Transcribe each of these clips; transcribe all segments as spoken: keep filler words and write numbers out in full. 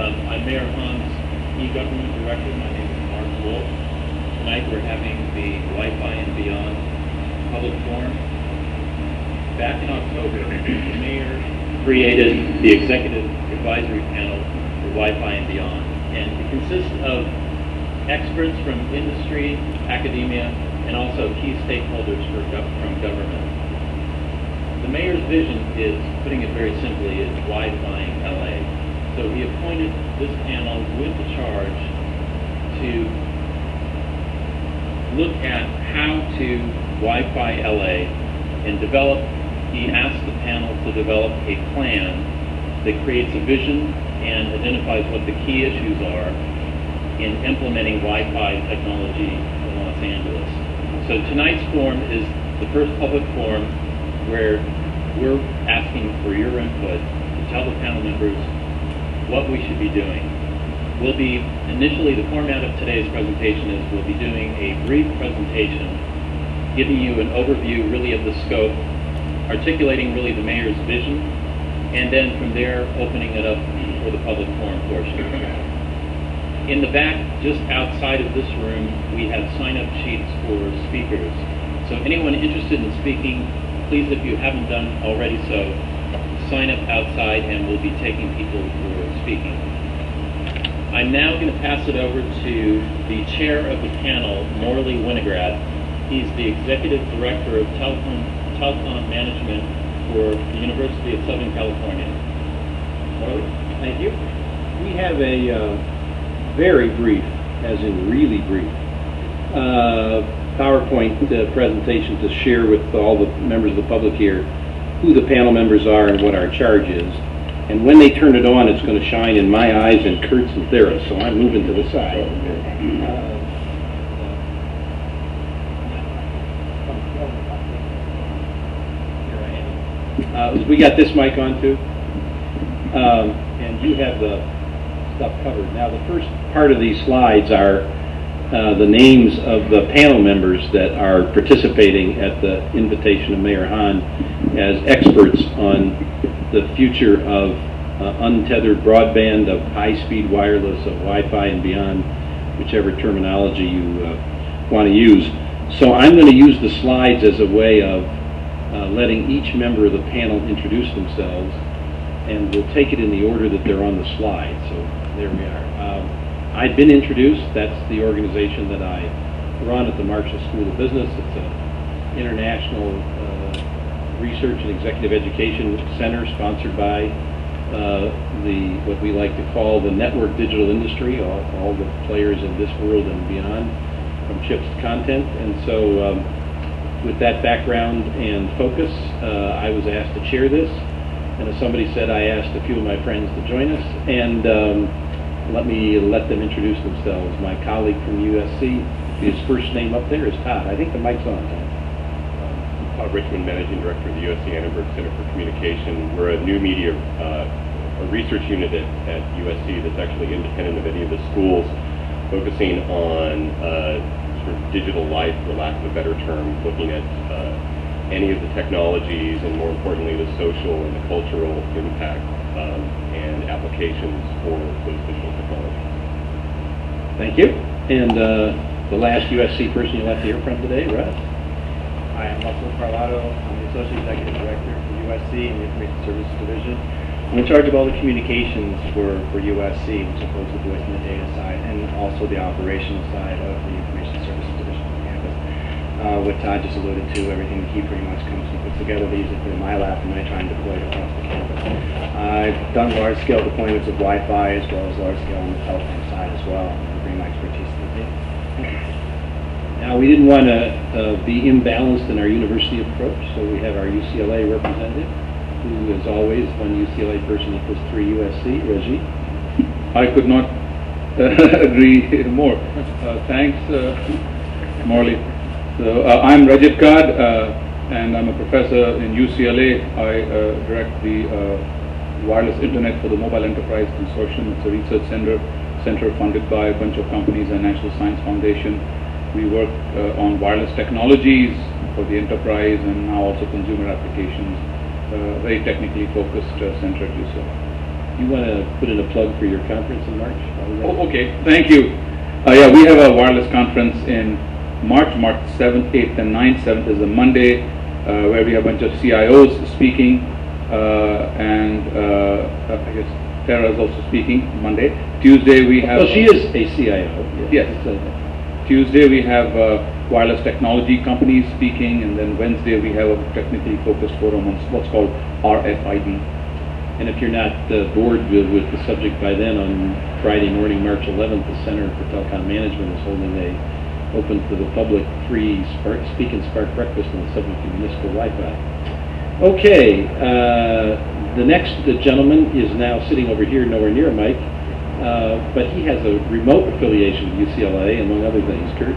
Um, I'm Mayor Han's e-government director. My name is Mark Wolf. Tonight we're having the Wi-Fi and Beyond public forum. Back in October, the mayor created the Executive Advisory Panel for Wi-Fi and Beyond. And it consists of experts from industry, academia, and also key stakeholders for gov from government. The mayor's vision is, putting it very simply, is Wi-Fi-ing L A. So he appointed this panel with the charge to look at how to Wi-Fi L A and develop, he asked the panel to develop a plan that creates a vision and identifies what the key issues are in implementing Wi-Fi technology in Los Angeles. So tonight's forum is the first public forum where we're asking for your input to tell the panel members what we should be doing. We'll be, initially the format of today's presentation is we'll be doing a brief presentation giving you an overview really of the scope, articulating really the mayor's vision, and then from there opening it up for the public forum portion. In the back, just outside of this room, we have sign-up sheets for speakers. So anyone interested in speaking, please, if you haven't done already so, sign up outside and we'll be taking people who are speaking. I'm now going to pass it over to the chair of the panel, Morley Winograd. He's the executive director of telecom, telecom management for the University of Southern California. Morley? Thank you. We have a uh, very brief, as in really brief, uh, PowerPoint uh, presentation to share with all the members of the public here who the panel members are and what our charge is. And when they turn it on, it's going to shine in my eyes and Kurt's and Thera's, so I'm moving to the side. Uh, uh, we got this mic on too, um, and you have the stuff covered. Now, the first part of these slides are uh, the names of the panel members that are participating at the invitation of Mayor Han as experts on the future of uh, untethered broadband, of high-speed wireless, of Wi-Fi and beyond, whichever terminology you uh, want to use. So I'm going to use the slides as a way of uh, letting each member of the panel introduce themselves, and we'll take it in the order that they're on the slide. So there we are. Um, I've been introduced. That's the organization that I run at the Marshall School of Business. It's an international uh, research and executive education center sponsored by uh, the what we like to call the network digital industry, all, all the players in this world and beyond, from chips to content. And so um, with that background and focus, uh, I was asked to chair this. And as somebody said, I asked a few of my friends to join us, and um, let me let them introduce themselves. My colleague from U S C, his first name up there is Todd. I think the mic's on, Todd. Todd Richmond, Managing Director of the U S C Annenberg Center for Communication. We're a new media uh, a research unit at, at U S C that's actually independent of any of the schools, focusing on uh, sort of digital life, for lack of a better term, looking at uh, any of the technologies and, more importantly, the social and the cultural impact um, and applications for those digital technologies. Thank you. And uh, the last U S C person you'll have to hear from today, Russ. Hi, I'm Russell Carlotto. I'm the Associate Executive Director for U S C in the Information Services Division. I'm in charge of all the communications for, for U S C, which includes the voice and the data side, and also the operational side of the Information Services Division on campus. Uh, what Todd just alluded to, everything that he pretty much comes and puts together, they use it in my lap, and I try and deploy it across the campus. I've done large-scale deployments of Wi-Fi as well as large-scale on the telephone side as well, and bring my expertise to the table. Now, we didn't want to uh, be imbalanced in our university approach, so we have our U C L A representative, who, as always, one U C L A person equals three U S C. Reggie? I could not uh, agree more. Uh, thanks, uh, Morley. So, uh, I'm Rajit Kad, uh, and I'm a professor in U C L A. I uh, direct the uh, Wireless Internet for the Mobile Enterprise Consortium. It's a research center, center funded by a bunch of companies and National Science Foundation. We work uh, on wireless technologies for the enterprise and now also consumer applications. Uh, very technically focused uh, center at U C L A. you want to put in a plug for your conference in March? Oh, okay, thank you. Uh, yeah, we have a wireless conference in March, March seventh, eighth, and ninth. seventh is a Monday, uh, where we have a bunch of C I Os speaking, uh, and uh, I guess Tara is also speaking Monday. Tuesday we have... Well, she is a C I O. Yes. Tuesday we have uh, wireless technology companies speaking, and then Wednesday we have a technically focused forum on what's called R F I D. And if you're not uh, bored with, with the subject by then, on Friday morning, March eleventh, the Center for Telecom Management is holding a open to the public free Spark, Speak and Spark breakfast on the subject of municipal Wi-Fi. Okay, uh, the next uh, gentleman is now sitting over here, nowhere near a mic, uh, but he has a remote affiliation with U C L A, among other things. Kurt?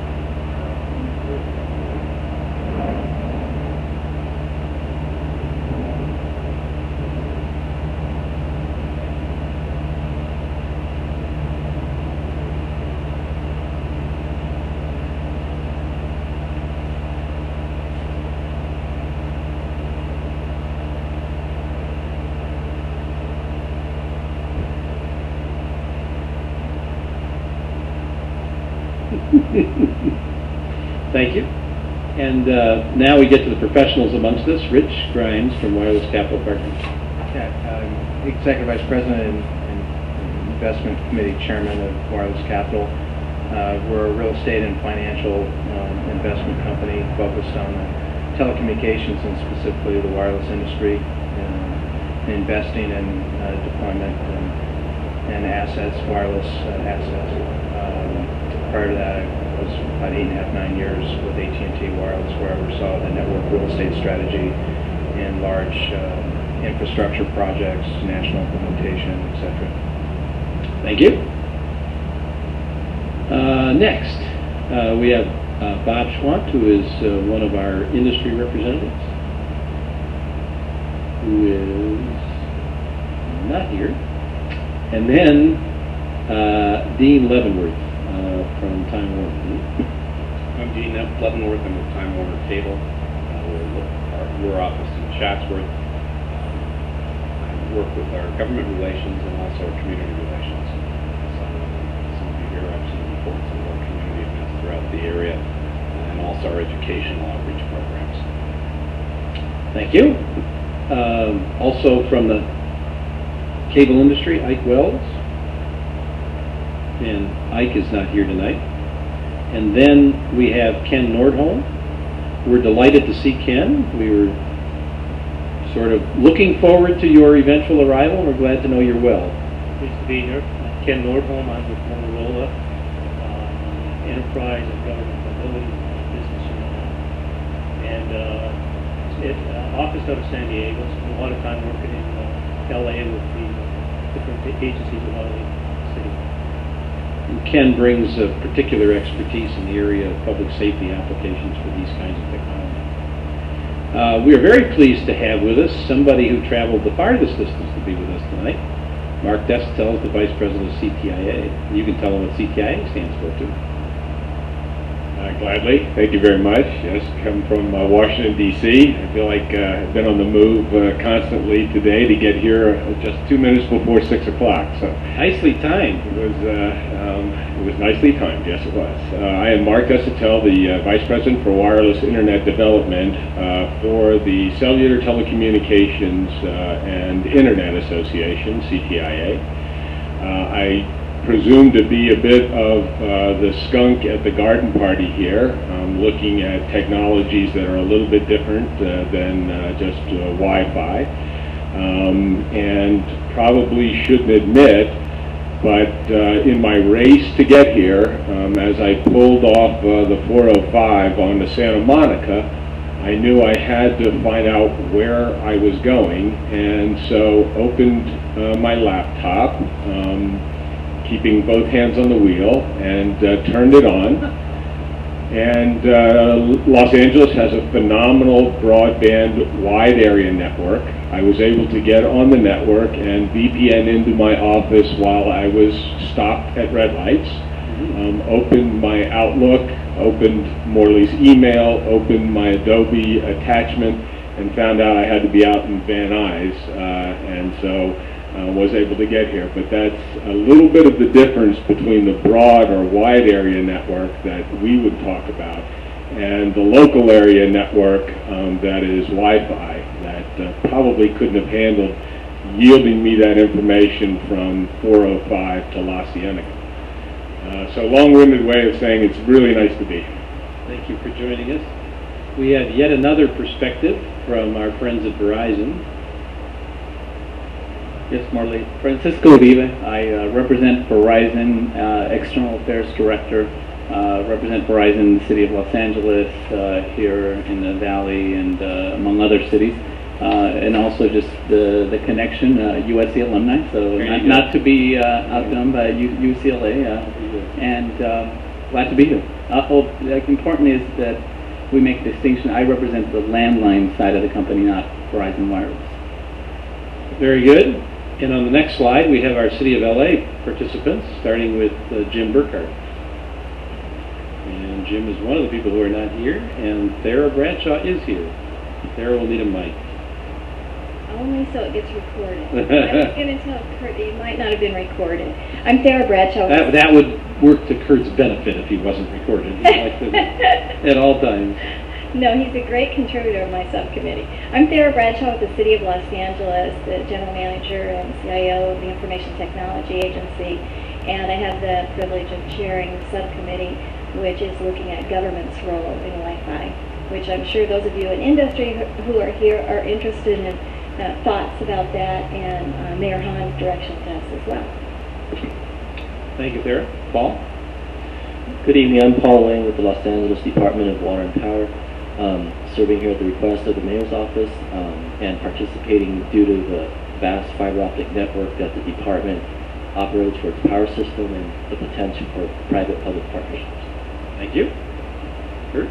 Thank you. And uh, now we get to the professionals amongst us. Rich Grimes from Wireless Capital Partners. Yeah, um, Executive Vice President and, and Investment Committee Chairman of Wireless Capital. Uh, we're a real estate and financial um, investment company focused on the telecommunications and specifically the wireless industry, uh, investing in uh, deployment and, and assets, wireless uh, assets. Um, prior to that, I was about eight and a half, nine years with A T and T Wireless, where I oversaw the network real estate strategy and large uh, infrastructure projects, national implementation, et cetera. Thank you. Uh, next, uh, we have uh, Bob Schwant, who is uh, one of our industry representatives, who is not here. And then uh, Dean Leavenworth uh, from Time Warner. I'm Dean Leavenworth. I'm with Time Warner Cable. Uh, we're, our, we're office in Chatsworth. I work with our government relations and also our community relations. So, some of you here have seen the importance of our community events throughout the area, and also our educational outreach programs. Thank you. Um, also from the cable industry, Ike Wells. And Ike is not here tonight. And then we have Ken Nordholm. We're delighted to see Ken. We were sort of looking forward to your eventual arrival, and we're glad to know you're well. Pleased to be here. Ken Nordholm. I'm with Motorola, uh, Enterprise and Government Mobility Business Unit. And uh, it, uh, office out of San Diego. Spent a lot of time working in uh, L A with the uh, different agencies around the city. And Ken brings a particular expertise in the area of public safety applications for these kinds of technology. Uh, we are very pleased to have with us somebody who traveled the farthest distance to be with us tonight. Mark Destel is the Vice President of C T I A. You can tell him what C T I A stands for, too. Uh, gladly. Thank you very much. Yes, come from uh, Washington, D C I feel like uh, I've been on the move uh, constantly today to get here uh, just two minutes before six o'clock. So nicely timed. It was, uh, um, it was nicely timed, yes it was. Uh, I am Mark Desautel, the uh, Vice President for Wireless Internet Development uh, for the Cellular Telecommunications uh, and Internet Association, C T I A. Uh, I presumed to be a bit of uh, the skunk at the garden party here, um, looking at technologies that are a little bit different uh, than uh, just uh, Wi-Fi, um, and probably shouldn't admit, but uh, in my race to get here, um, as I pulled off uh, the four oh five onto Santa Monica, I knew I had to find out where I was going, and so opened uh, my laptop, um, keeping both hands on the wheel, and uh, turned it on. And uh, Los Angeles has a phenomenal broadband wide area network. I was able to get on the network and V P N into my office while I was stopped at red lights. Um, opened my Outlook, opened Morley's email, opened my Adobe attachment, and found out I had to be out in Van Nuys. Uh, and so uh, was able to get here. But that's a little bit of the difference between the broad or wide area network that we would talk about and the local area network um, that is Wi-Fi that uh, probably couldn't have handled yielding me that information from four oh five to La Cienega. Uh, so long-winded way of saying it's really nice to be here. Thank you for joining us. We have yet another perspective from our friends at Verizon. Yes, Marley. Francisco Uribe. I uh, represent Verizon, uh, External Affairs Director. Uh, represent Verizon in the city of Los Angeles, uh, here in the Valley, and uh, among other cities. Uh, and also just the the connection, uh, U S C alumni. So not, not to be uh, outdone by U UCLA, uh, and um, glad to be here. Uh, oh, like, important is that we make a distinction. I represent the landline side of the company, not Verizon Wireless. Very good. And on the next slide, we have our City of L A participants, starting with uh, Jim Burkhardt. And Jim is one of the people who are not here, and Thera Bradshaw is here. Thera will need a mic. Only so it gets recorded. I was going to tell Kurt that it might not have been recorded. I'm Thera Bradshaw. That, that would work to Kurt's benefit if he wasn't recorded. He likes it at all times. No, he's a great contributor of my subcommittee. I'm Thera Bradshaw with the City of Los Angeles, the General Manager and C I O of the Information Technology Agency, and I have the privilege of chairing the subcommittee, which is looking at government's role in Wi-Fi, which I'm sure those of you in industry who are here are interested in uh, thoughts about that, and uh, Mayor Hahn's direction to us as well. Thank you, Thera. Paul? Good evening. I'm Paul Wayne with the Los Angeles Department of Water and Power, um, serving here at the request of the Mayor's Office um, and participating due to the vast fiber optic network that the department operates for its power system and the potential for private-public partnerships. Thank you. Kurt?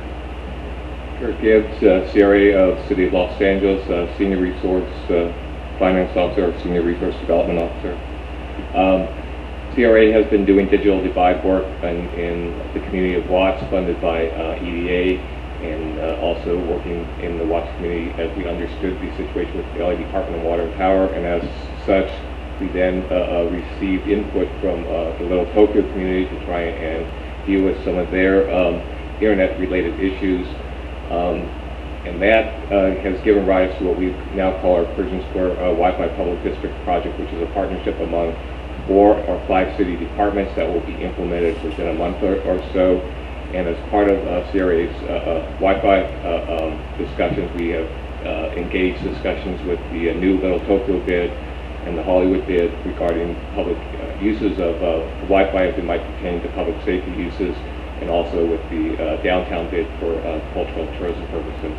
Kurt Gibbs, uh, C R A of City of Los Angeles, uh, Senior Resource uh, Finance Officer, or Senior Resource Development Officer. Um, C R A has been doing digital divide work in, in the community of Watts, funded by uh, E D A, and uh, also working in the Watts community as we understood the situation with the L A Department of Water and Power, and as such, we then uh, uh, received input from uh, the Little Tokyo community to try and deal with some of their um, internet-related issues. Um, and that uh, has given rise to what we now call our Pershing Square uh, Wi-Fi Public District Project, which is a partnership among four or five city departments that will be implemented within a month or, or so. And as part of uh, C R A's uh, uh, Wi-Fi uh, um, discussions, we have uh, engaged discussions with the uh, new Little Tokyo bid and the Hollywood bid regarding public uh, uses of uh, Wi-Fi as it might pertain to public safety uses, and also with the uh, downtown bid for uh, cultural tourism purposes.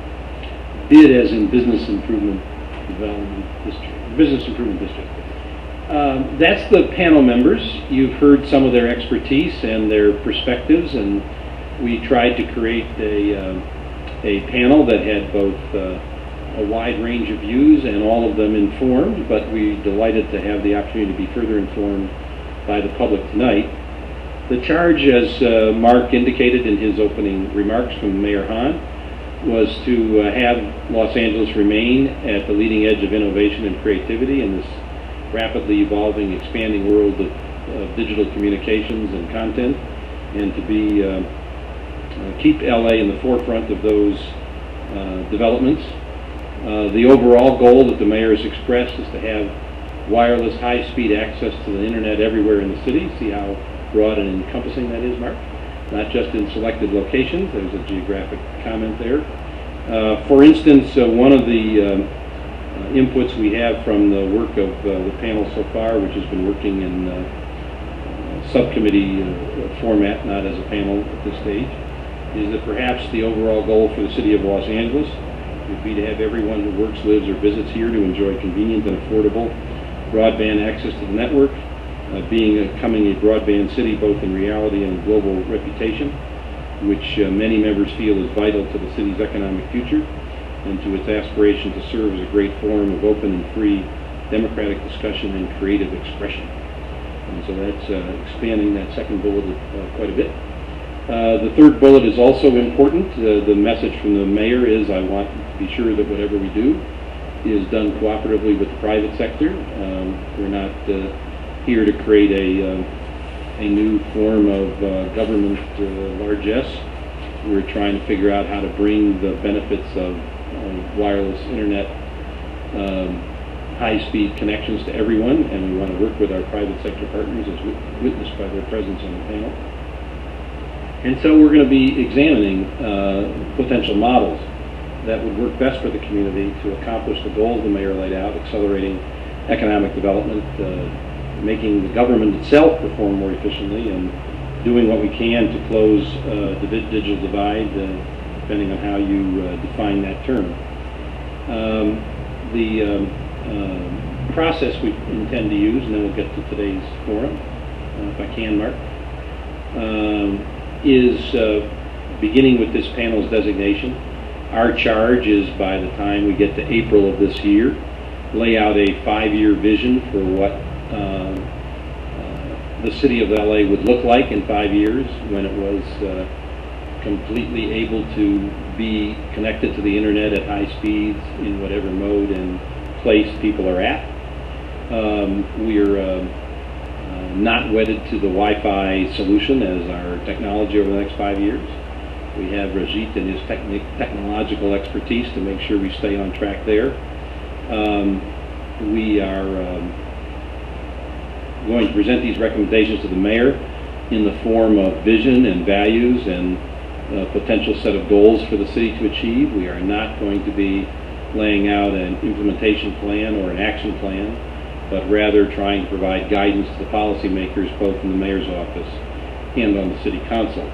Bid as in Business Improvement Development District, Business Improvement District. Um, that's the panel members. You've heard some of their expertise and their perspectives, and we tried to create a, uh, a panel that had both uh, a wide range of views and all of them informed, but we're delighted to have the opportunity to be further informed by the public tonight. The charge, as uh, Mark indicated in his opening remarks from Mayor Hahn, was to uh, have Los Angeles remain at the leading edge of innovation and creativity in this rapidly evolving, expanding world of, of digital communications and content, and to be uh, uh, keep L A in the forefront of those uh, developments. Uh, the overall goal that the mayor has expressed is to have wireless high-speed access to the internet everywhere in the city. See how broad and encompassing that is, Mark? Not just in selected locations. There's a geographic comment there. Uh, for instance, uh, one of the um, uh, inputs we have from the work of uh, the panel so far, which has been working in uh, uh, subcommittee uh, format, not as a panel at this stage, is that perhaps the overall goal for the city of Los Angeles would be to have everyone who works, lives, or visits here to enjoy convenient and affordable broadband access to the network, uh, being a, coming a broadband city both in reality and global reputation, which uh, many members feel is vital to the city's economic future and to its aspiration to serve as a great forum of open and free democratic discussion and creative expression. And so that's uh, expanding that second bullet uh, quite a bit. Uh, the third bullet is also important. Uh, the message from the mayor is I want to be sure that whatever we do is done cooperatively with the private sector. Um, we're not uh, here to create a, uh, a new form of uh, government uh, largesse. We're trying to figure out how to bring the benefits of, of wireless internet um, high-speed connections to everyone, and we want to work with our private sector partners as wit- witnessed by their presence on the panel. And so we're going to be examining uh, potential models that would work best for the community to accomplish the goals the mayor laid out, accelerating economic development, uh, making the government itself perform more efficiently, and doing what we can to close uh, the digital divide, uh, depending on how you uh, define that term. Um, the um, uh, process we intend to use, and then we'll get to today's forum, uh, if I can, Mark, um, is uh, beginning with this panel's designation. Our charge is, by the time we get to April of this year, lay out a five-year vision for what uh, uh, the city of L A would look like in five years when it was uh, completely able to be connected to the internet at high speeds in whatever mode and place people are at. Um, we're uh, uh, not wedded to the Wi-Fi solution as our technology over the next five years. We have Rajit and his techni- technological expertise to make sure we stay on track there. Um, we are um, going to present these recommendations to the mayor in the form of vision and values and a potential set of goals for the city to achieve. We are not going to be laying out an implementation plan or an action plan, but rather trying to provide guidance to the policymakers both in the mayor's office and on the city council.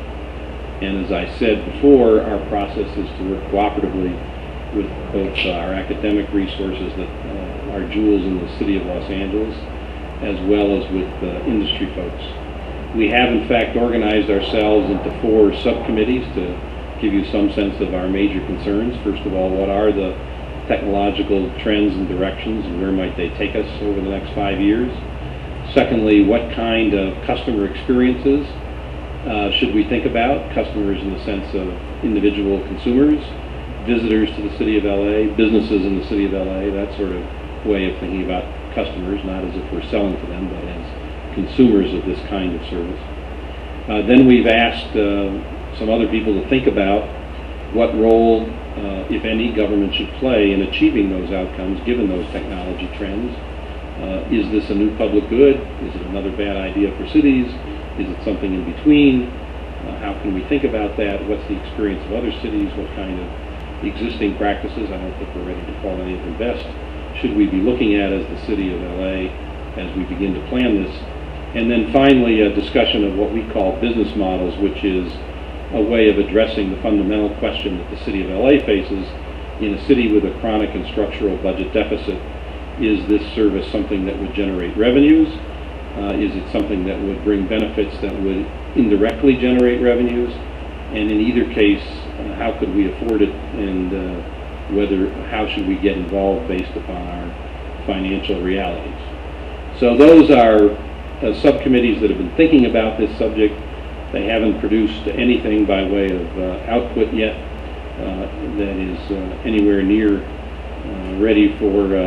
And as I said before, our process is to work cooperatively with both uh, our academic resources that uh, are jewels in the city of Los Angeles, as well as with uh, industry folks. We have in fact organized ourselves into four subcommittees to give you some sense of our major concerns. First of all, what are the technological trends and directions, and where might they take us over the next five years? Secondly, what kind of customer experiences Uh, should we think about? Customers in the sense of individual consumers, visitors to the city of L A, businesses in the city of L A, that sort of way of thinking about customers, not as if we're selling to them, but as consumers of this kind of service. Uh, then we've asked uh, some other people to think about what role, uh, if any, government should play in achieving those outcomes given those technology trends. Uh, is this a new public good? Is it another bad idea for cities? Is it something in between? Uh, how can we think about that? What's the experience of other cities? What kind of existing practices, I don't think we're ready to call any of them best, should we be looking at as the city of L A as we begin to plan this? And then finally, a discussion of what we call business models, which is a way of addressing the fundamental question that the city of L A faces in a city with a chronic and structural budget deficit. Is this service something that would generate revenues? Uh, is it something that would bring benefits that would indirectly generate revenues? And in either case, uh, how could we afford it, and uh, whether how should we get involved based upon our financial realities? So those are uh, subcommittees that have been thinking about this subject. They haven't produced anything by way of uh, output yet uh, that is uh, anywhere near uh, ready for uh,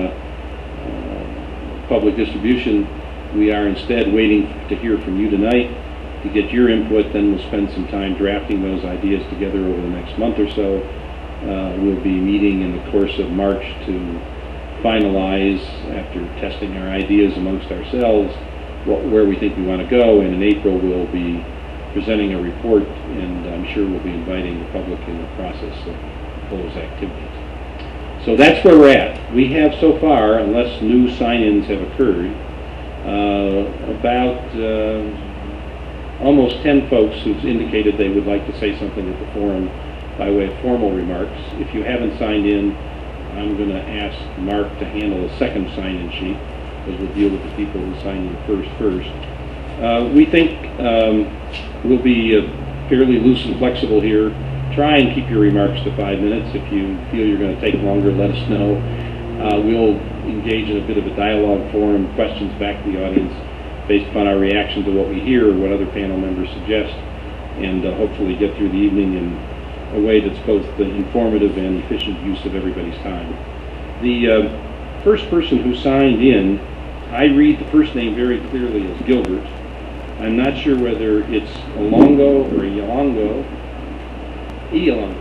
uh, public distribution. We are instead waiting to hear from you tonight to get your input. Then we'll spend some time drafting those ideas together over the next month or so. Uh, we'll be meeting in the course of March to finalize, after testing our ideas amongst ourselves, what, where we think we want to go. And in April we'll be presenting a report, and I'm sure we'll be inviting the public in the process of those activities. So that's where we're at. We have so far, unless new sign-ins have occurred, Uh, about uh, almost ten folks who've indicated they would like to say something at the forum by way of formal remarks. If you haven't signed in, I'm going to ask Mark to handle a second sign-in sheet, because we'll deal with the people who signed in first first. Uh, we think um, we'll be uh, fairly loose and flexible here. Try and keep your remarks to five minutes. If you feel you're going to take longer, let us know. Uh, we'll engage in a bit of a dialogue forum, questions back to the audience based upon our reaction to what we hear or what other panel members suggest, and uh, hopefully get through the evening in a way that's both the informative and efficient use of everybody's time. The uh, first person who signed in, I read the first name very clearly as Gilbert. I'm not sure whether it's Alongo or Yalongo. Yalongo.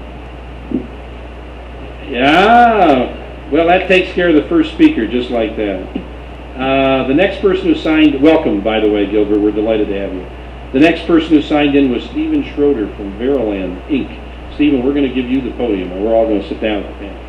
Yeah, well, that takes care of the first speaker just like that. Uh, the next person who signed, welcome, by the way, Gilbert, we're delighted to have you. The next person who signed in was Stephen Schroeder from Veriland, Incorporated. Stephen, we're going to give you the podium, and we're all going to sit down at the panel.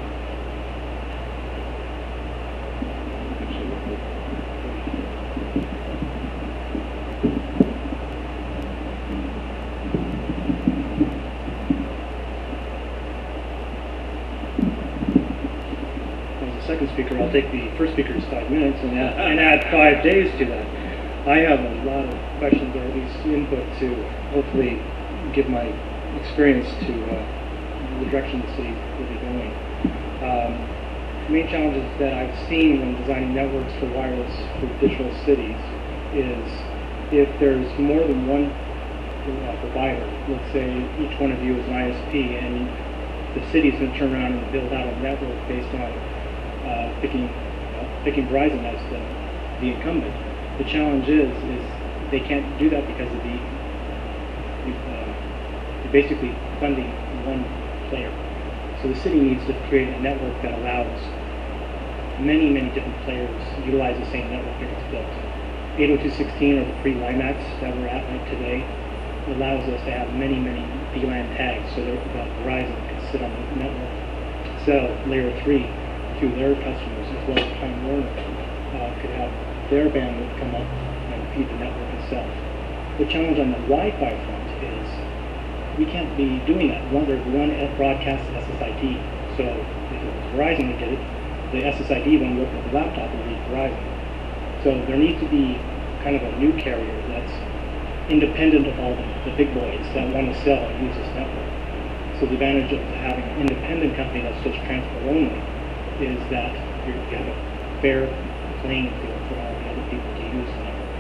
Second speaker, I'll take the first speaker's five minutes and add, and add five days to that. I have a lot of questions, or at least input, to hopefully give my experience to uh, the direction the city will be going. Um, the main challenges that I've seen when designing networks for wireless for digital cities is if there's more than one uh, provider, let's say each one of you is an I S P, and the city's going to turn around and build out a network based on Uh, picking, uh, picking Verizon as the, the incumbent. The challenge is, is they can't do that because of the, uh, they're basically funding one player. So the city needs to create a network that allows many, many different players utilize the same network that it's built. eight oh two dot sixteen, or the free WiMAX that we're at right today, allows us to have many, many V LAN tags so that uh, Verizon can sit on the network, sell layer three to their customers, as well as Time Warner uh, could have their bandwidth come up and feed the network itself. The challenge on the Wi-Fi front is we can't be doing that. One, there's one broadcast S S I D, so if it was Verizon that did it, the S S I D when you open up the laptop will be Verizon. So there needs to be kind of a new carrier that's independent of all the, the big boys that want to sell and use this network. So the advantage of having an independent company that's just transport only is that you have a fair playing field for all the other people to use the network.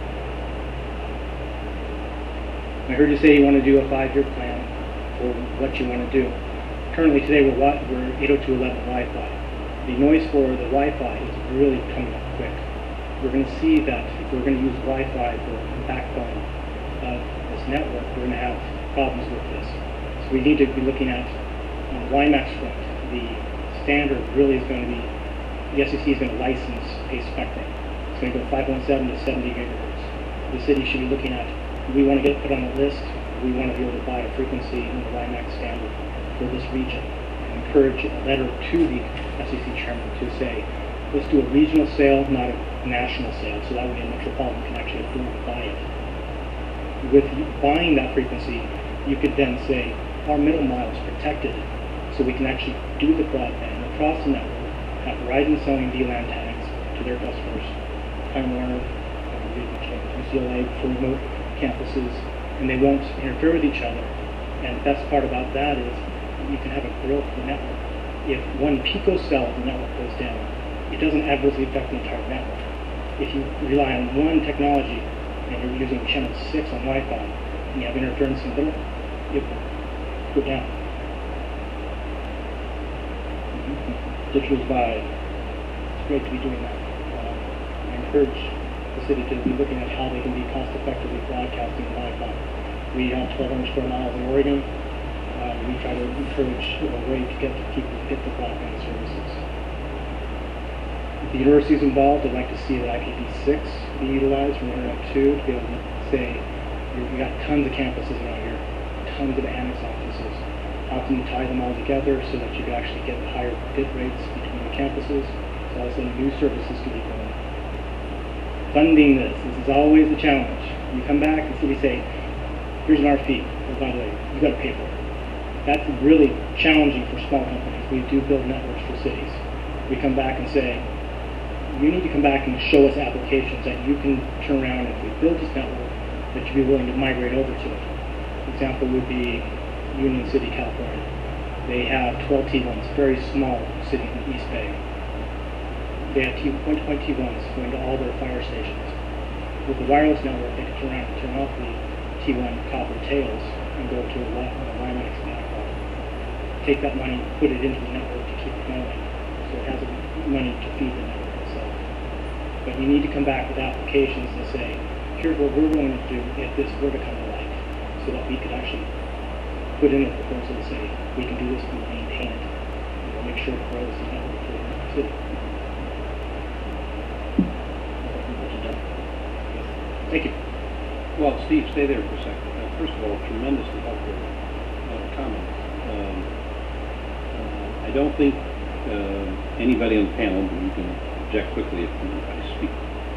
I heard you say you want to do a five-year plan for what you want to do. Currently today we're, we're eight oh two dot eleven Wi-Fi. The noise for the Wi-Fi is really coming up quick. We're going to see that if we're going to use Wi-Fi for the backbone of this network, we're going to have problems with this. So we need to be looking at, on the WiMAX front, the standard really is going to be, the S E C is going to license a spectrum. It's going to go five point seven to seventy gigahertz. The city should be looking at, we want to get put on the list, we want to be able to buy a frequency in the WiMAX standard for this region. And encourage a letter to the S E C chairman to say, let's do a regional sale, not a national sale, so that way a metropolitan can actually afford to buy it. With buying that frequency, you could then say, our middle mile is protected, so we can actually do the broadband across the network, have Verizon selling V LAN tags to their customers, Time Warner, U C L A for remote campuses, and they won't interfere with each other. And the best part about that is you can have a growth of the network. If one picocell of the network goes down, it doesn't adversely affect the entire network. If you rely on one technology and you're using channel six on Wi-Fi and you have interference in the middle, it will go down. Digital divide. It's great to be doing that. Uh, I encourage the city to be looking at how they can be cost effectively broadcasting Wi-Fi. We have twelve hundred square miles in Oregon. Uh, we try to encourage a way to get people to get the broadband services. If the university is involved, I'd like to see that I P v six be utilized from Internet two to be able to say, we've got tons of campuses around here, tons of annex offices. How can you tie them all together so that you can actually get higher bit rates between the campuses, so all of a sudden new services can be going. Funding this, this is always the challenge. You come back and so we say, here's an R F P, oh, by the way, you've got to pay for it. That's really challenging for small companies. We do build networks for cities. We come back and say, you need to come back and show us applications that you can turn around, and if we build this network, that you'd be willing to migrate over to it. An example would be Union City, California. They have twelve T ones, very small city in the East Bay. They have point-to-point T ones going to all their fire stations. With the wireless network, they can turn around and turn off the T one copper tails and go to a WiMAX backhaul. Take that money, put it into the network to keep it going. so it has money to feed the network itself. But you need to come back with applications to say, here's what we're going to do if this were to come to life, so that we could actually put in a proposal to say, we can do this, we will maintain it, and we'll make sure it grows and not overflow the city. Thank you. Well, Steve, stay there for a second. Uh, first of all, tremendously helpful uh, comments. Um, uh, I don't think uh, anybody on the panel, but you can object quickly if I speak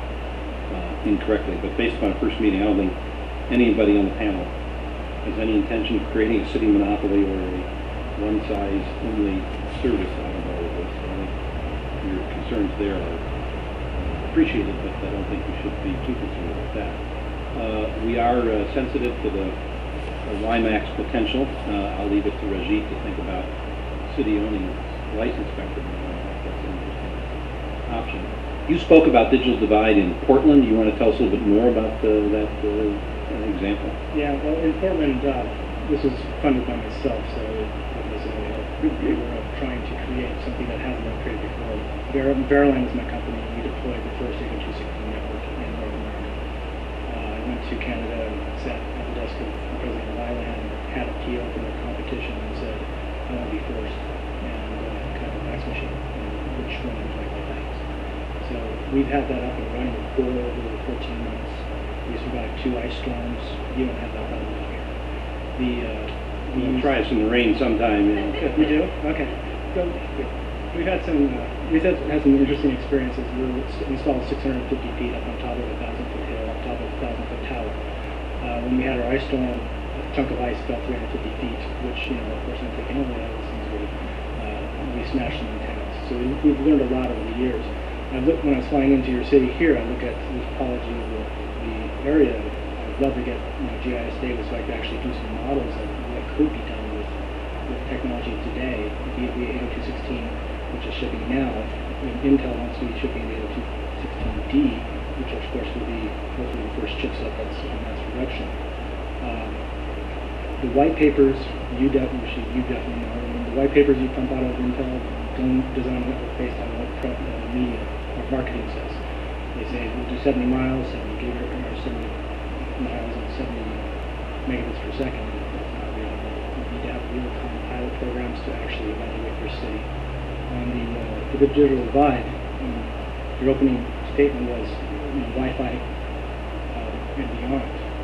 uh, incorrectly, but based upon a first meeting, I don't think anybody on the panel has any intention of creating a city monopoly or a one-size-only service out of all of this. I think your concerns there are appreciated, but I don't think we should be too concerned about that. Uh, we are uh, sensitive to the uh, WiMAX potential. Uh, I'll leave it to Rajit to think about city owning license spectrum. That's an interesting option. You spoke about digital divide in Portland. You want to tell us a little bit more about uh, that uh, example? Yeah, well, in Portland, uh, this was funded by myself, so it, it was a, we were uh, trying to create something that hasn't been created before. Ver Veriline is my company, and we deployed the first eight oh two sixteen network in North America. Uh, I went to Canada and sat at the desk of President Wyland, had a key open their competition, and said, I want to be first, and uh, kind of a fax machine, and which one would you like to fax? So we've had that up and running for over fourteen months. We survived two ice storms. You don't have that problem out here. The, uh, we We'll try us in the rain sometime. You know. We do? Okay. So we've had some, uh, we've had, had some interesting experiences. We installed six hundred fifty feet up on top of a thousand foot hill, on top of a thousand foot tower. Uh, when we had our ice storm, a chunk of ice fell three hundred fifty feet, which, you know, of course, I'm thinking, oh, yeah, these things really, uh, we smashed some antennas. So we, we've learned a lot over the years. I look, when I was flying into your city here, I look at the topology of the, the area. I'd love to get, you know, G I S data so I could actually do some models of what could be done with, with technology today. The eight oh two sixteen, which is shipping now, and Intel wants to be shipping the eight oh two sixteen D, which of course will be hopefully the first chipset that's in mass production. Um, the white papers, you definitely, you definitely know. I mean, the white papers you pump out of Intel don't design a network based on what pro, uh, media or marketing says. They say we'll do seventy miles, seventy gigahertz, or seventy miles and seventy megabits per second. That's not reality. We need to have real-time pilot programs to actually evaluate your city. On the, uh, the digital divide, um, your opening statement was, you know, Wi-Fi uh, and beyond.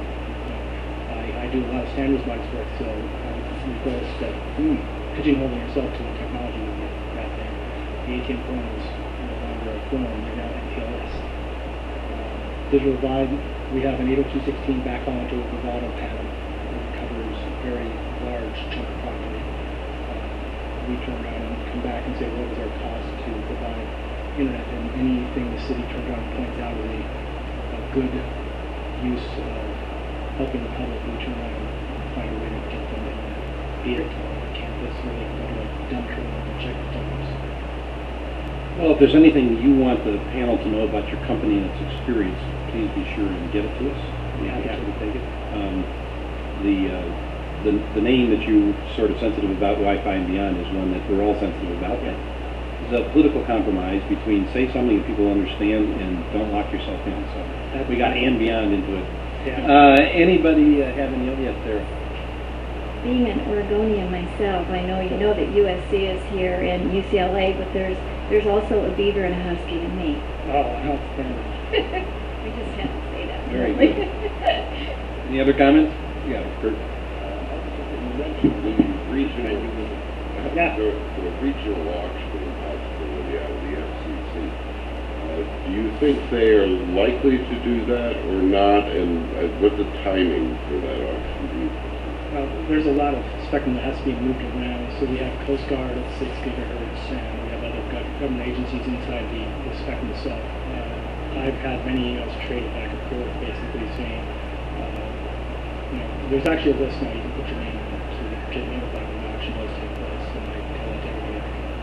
I, I do a lot of standards box work, so I request that hmm, pigeonholing yourself to the technology will get that there. The A T M phone is no longer a phone, you're now M P L S. Uh, digital divide, we have an eight oh two sixteen backhaul into a Vivado panel that covers a very large chunk of property. Uh, we turn around and come back and say, what is our cost to provide internet? And anything the city turns around and points out is a, a good use of helping the public. We turn around and find a way to get them internet, be it on campus, or they can go to a dump terminal and check the dumps. Well, if there's anything you want the panel to know about your company and its experience, please be sure and get it to us. We'll be happy to take it. Um, the, uh, the the name that you sort of sensitive about, Wi-Fi and beyond, is one that we're all sensitive about. Yeah. It's a political compromise between say something that people understand and don't lock yourself in. So That's we got and beyond into it. Yeah. Uh, anybody uh, have any? Yes, there. Being an Oregonian myself, I know you know that U S C is here and U C L A, but there's there's also a beaver and a husky in me. Oh, outstanding. I just had to say that. Very good. Any other comments? Yeah, Kurt. You mentioned the regional, Yeah. the, the regional auction possibility out of the F C C. Uh, do you think they are likely to do that or not, and uh, what the timing for that auction do you think? Well, there's a lot of spectrum that has to be moved around. So we have Coast Guard at six gigahertz, and we have other gov government agencies inside the, the spectrum itself. Uh, I've had many emails traded back and forth, basically saying, uh, you know, there's actually a list now you can put your name on so you can get notified when the auction does take place, and I tell it to everybody,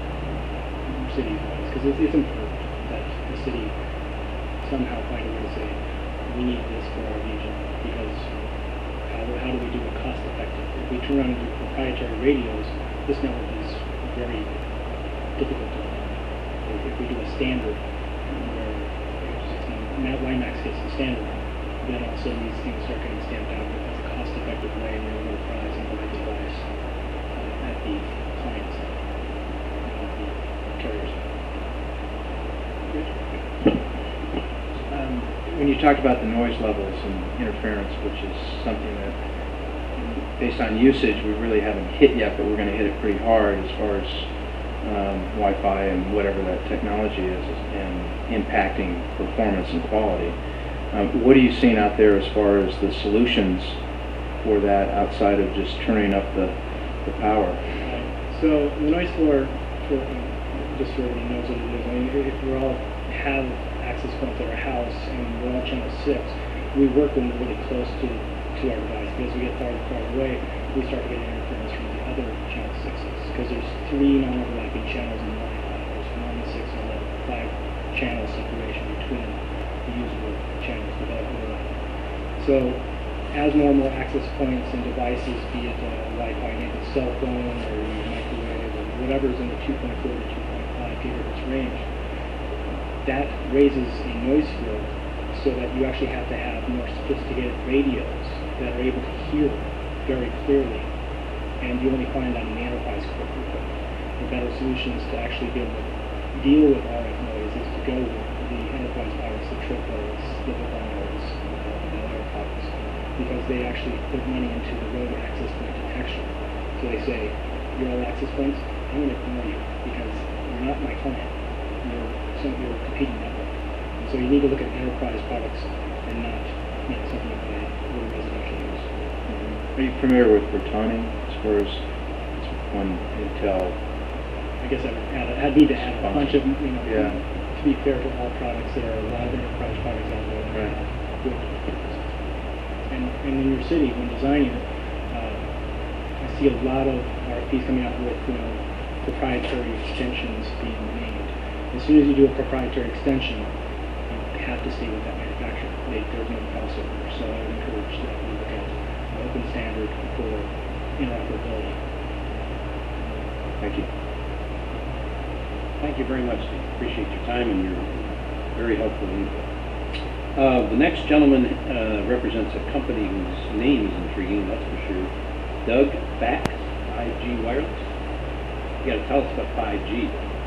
city-wise, because it's, it's important that the city somehow find a way to say, we need this for our region, because how, how do we do it cost effective? If we turn around and do proprietary radios, this network is very difficult to run. if we do a standard, where Matt WiMAX gets the standard, then also these things start getting stamped out as a cost-effective way and you're able to price and buy the device uh, at the client side, not the carrier side. Um, when you talked about the noise levels and interference, which is something that, based on usage, we really haven't hit yet, but we're going to hit it pretty hard as far as um, Wi-Fi and whatever that technology is, and impacting performance and quality. Um, what are you seeing out there as far as the solutions for that outside of just turning up the, the power? Right. So the noise floor, for, uh, just so everyone knows what it is, I mean, if we all have access points at our house and we're on channel six, we work them really close to, to our device. Because we get farther and farther away, we start getting interference from the other channel sixes. Because there's three non-overlapping channels in the Wi-Fi. There's one, six, and eleven. Five channel separation between the usable channels without overlapping. So as more and more access points and devices, be it a Wi-Fi enabled cell phone or your microwave or whatever's in the two point four to two point five gigahertz range, that raises a noise field so that you actually have to have more sophisticated radios that are able to hear very clearly, and you only find that in the enterprise equipment. The better solutions to actually be able to deal with R F noise is to go with the enterprise products, the triples, the Vivanos, the AirPods, because they actually put money into the road access point detection. So they say, you're all access points, I'm going to ignore you because you're not my client. You're some your competing network. And so you need to look at enterprise products and not, you know, something like that for residential use. Mm-hmm. Are you familiar with Bertani as far as one Intel? I guess I would add, I'd need to add a bunch of, you know, yeah. to be fair to all products, there are a lot of enterprise products out there that right. have good purposes. And, and in your city, when designing it, uh, I see a lot of R F Ps coming out with, you know, proprietary extensions being named. As soon as you do a proprietary extension, you have to stay with that manufacturer. They, there's no crossover. So I would encourage that we look at an open standard for interoperability. Thank you. Thank you very much, Steve. Appreciate your time and your very helpful input. Uh, the next gentleman uh, represents a company whose name is intriguing, that's for sure. Doug Bax, five G Wireless. You got to tell us about five G.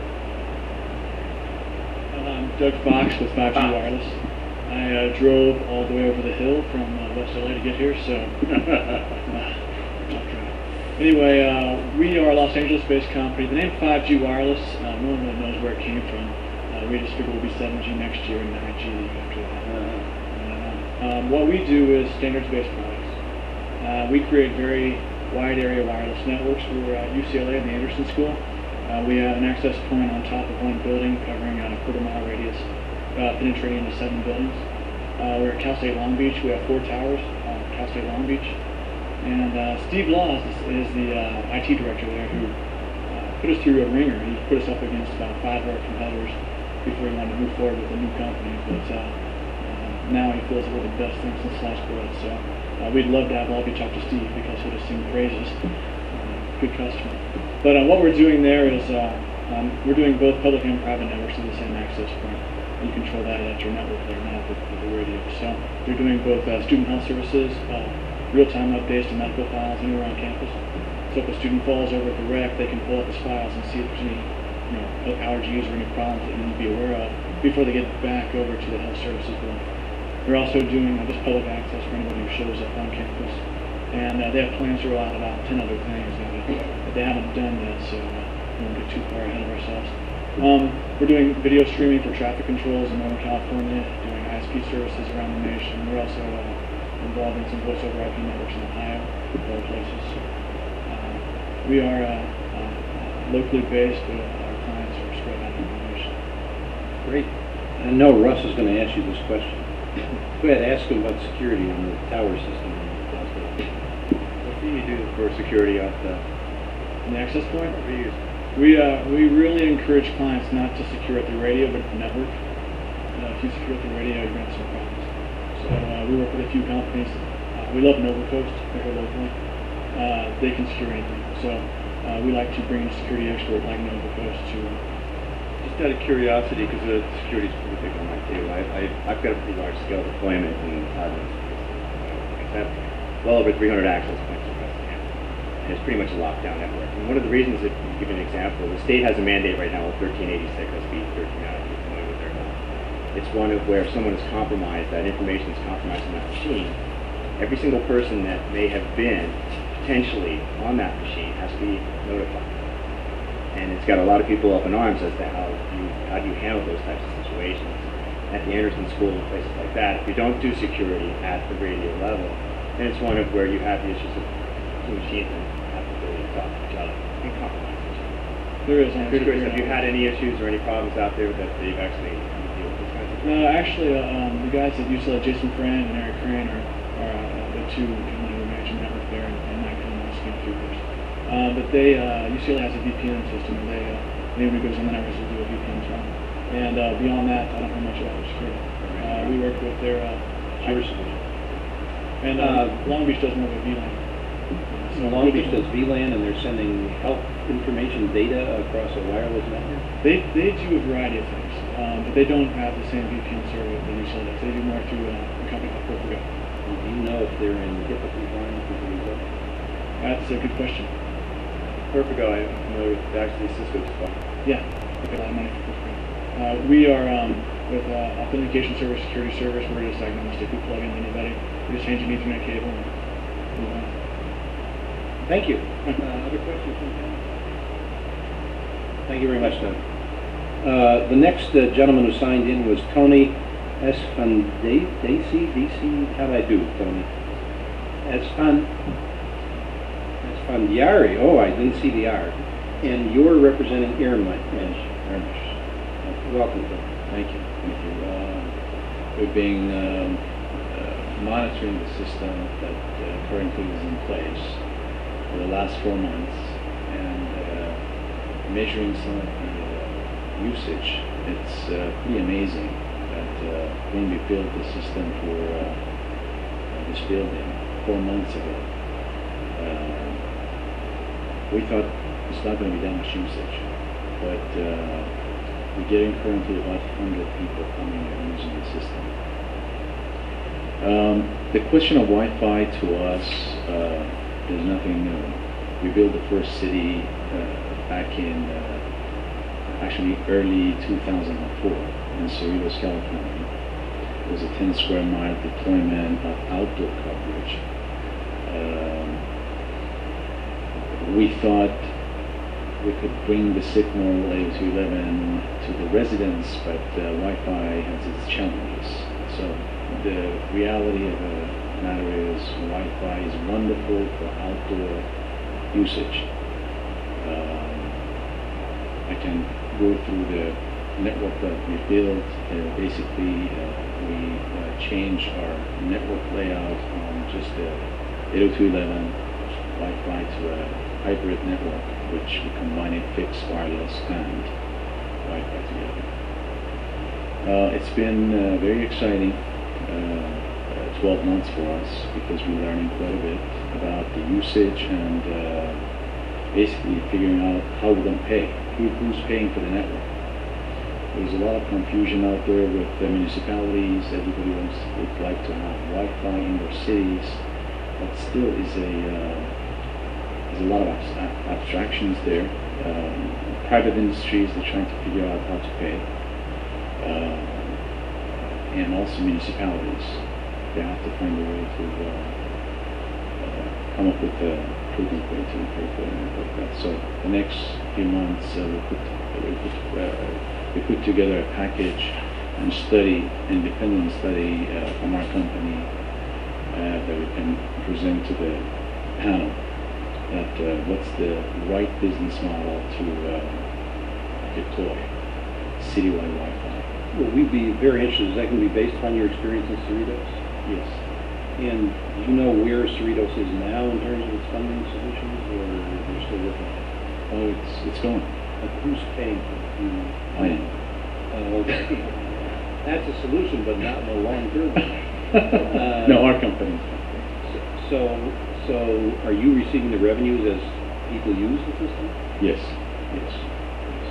I'm Doug Fox with five G Fox. Wireless. I uh, drove all the way over the hill from uh, West L A to get here, so uh, anyway, uh, we are a Los Angeles-based company. The name five G Wireless, uh, no one really knows where it came from. Uh, we just figured we'll be seven G next year and nine G after that. Uh, um, what we do is standards-based products. Uh, we create very wide area wireless networks. We're at U C L A and the Anderson School. Uh, we have an access point on top of one building covering a quarter mile radius, uh, penetrating into seven buildings. Uh, we're at Cal State Long Beach. We have four towers at Cal State Long Beach. And uh, Steve Laws is, is the uh, I T director there who uh, put us through a ringer. He put us up against about five of our competitors before he wanted to move forward with a new company. But uh, uh, now he feels that we're the best thing since sliced bread. So uh, we'd love to have all of you talk to Steve because he'll just sing praises. Uh, good customer. But uh, what we're doing there is uh, um, we're doing both public and private networks to the same access point. You control that at your network there now with, with the radio. So we're doing both uh, student health services, uh, real-time updates to medical files anywhere on campus. So if a student falls over at the rec, they can pull up his files and see if there's any, you know, allergies or any problems that you need to be aware of before they get back over to the health services room. We're also doing uh, just public access for anybody who shows up on campus. And uh, they have plans to roll out about ten other things that, uh, that they haven't done yet, so uh, we won't get too far ahead of ourselves. Um, we're doing video streaming for traffic controls in Northern California, doing I S P services around the nation. We're also uh, involved in some voice over I P networks in Ohio and other places. So, uh, we are uh, uh, locally based, but our clients are spread out in the nation. Great. I know Russ is going to ask you this question. Go ahead, ask him about security on the tower system. What do you do for security off the, the access point? What do you use? We, uh, we really encourage clients not to secure at the radio, but at the network. Uh, if you secure at the radio, you're going to have some problems. So uh, we work with a few companies. Uh, we love NovaCoast, they're here locally. Uh, they can secure anything. So uh, we like to bring a security expert like NovaCoast to, uh, to Just out of curiosity, because the security is pretty big on my table, I, I, I've got a pretty large scale deployment in Harvard. I have well over three hundred access points across the campus. And it's pretty much a lockdown network. And one of the reasons, if you give an example, the state has a mandate right now with thirteen eighty-six, S B thirteen, I don't know if you're familiar with their law. It's one of where if someone is compromised, that information is compromised on that machine, every single person that may have been potentially on that machine has to be notified. And it's got a lot of people up in arms as to how you how do you handle those types of situations. At the Anderson School and places like that, if you don't do security at the radio level, then it's one of where you have the issues of two machines and have the ability to talk to each other and compromise each other. There is. I'm curious, have you had any issues or any problems out there that they've actually had to deal with this kind of thing? No, actually, uh, um, the guys at U C L A, Jason Fran and Eric Crane, are, are uh, the two gentlemen who manage the network there, and, and Mike Thomas came through first. Uh, but they, uh, U C L A has a V P N system, and they, uh, anybody goes on the network will do a V P N as well. And uh, beyond that, I don't know much about security. Uh, we work with their uh, security solution. And uh, Long Beach does more of a V LAN. So Long Beach does V LAN, and they're sending health information data across a wireless network? They, they do a variety of things, um, but they don't have the same V P N server that U C L A does. They do more through uh, a company called Perfigo. Do you know if they're in HIPAA compliance with the result? That's a good question. Perfigo, I'm familiar with actually Cisco stuff. Yeah, they get a lot of money for Perfigo. Uh, we are um, with uh, authentication service, security service. We're just agnostic. We plug in anybody. We just change an Ethernet cable and move on. Thank you. Uh, other questions from the Thank you very much, Tom. Uh, the next uh, gentleman who signed in was Tony Esfandiari. D C, how do I do, Tony? Esfan, Esfandiari. Oh, I didn't see the R. And you're representing Irmish. Irmish. Welcome, Tony. Thank you. Thank you. Uh, we've been um, uh, monitoring the system that uh, currently is in place for the last four months and uh, measuring some of the uh, usage. It's uh, pretty amazing that uh, when we built the system for uh, this building four months ago, uh, we thought it's not going to be that much usage, but uh, we're getting currently about one hundred people coming and using the system. Um, the question of Wi-Fi to us uh, is nothing new. We built the first city uh, back in uh, actually early two thousand four in Cerritos, California. It was a ten square mile deployment of outdoor coverage. Um, we thought we could bring the signal A two eleven to the residents, but uh, Wi-Fi has its challenges. So the reality of the matter is Wi-Fi is wonderful for outdoor usage. Um, I can go through the network that we built. Uh, basically, uh, we uh, changed our network layout from just a eight oh two dot eleven Wi-Fi to a hybrid network, which we combine fixed wireless and Wi-Fi together. Uh, it's been uh, very exciting, uh, uh, twelve months for us, because we're learning quite a bit about the usage and uh, basically figuring out how we're going to pay, Who, who's paying for the network. There's a lot of confusion out there with the municipalities. Everybody wants, would like to have Wi-Fi in their cities, but still is a uh, there's a lot of abs abstractions there. Um, private industries are trying to figure out how to pay, uh, and also municipalities. They have to find a way to uh, uh, come up with a prudent way to pay for it like that. So the next few months, uh, we put we put, uh, we put together a package and study, independent study uh, from our company uh, that we can present to the panel. That uh, what's the right business model to uh, deploy citywide Wi-Fi? Well, we'd be very interested. Is that going to be based upon your experience in Cerritos? Yes. And do you know where Cerritos is now in terms of its funding solutions, or you're still working on it? Oh, it's it's going. Like who's paying for it? You, I am. Uh, okay. That's a solution, but not in the long term. uh, no, our company. So, so are you receiving the revenues as people use the system? Yes. Yes. yes.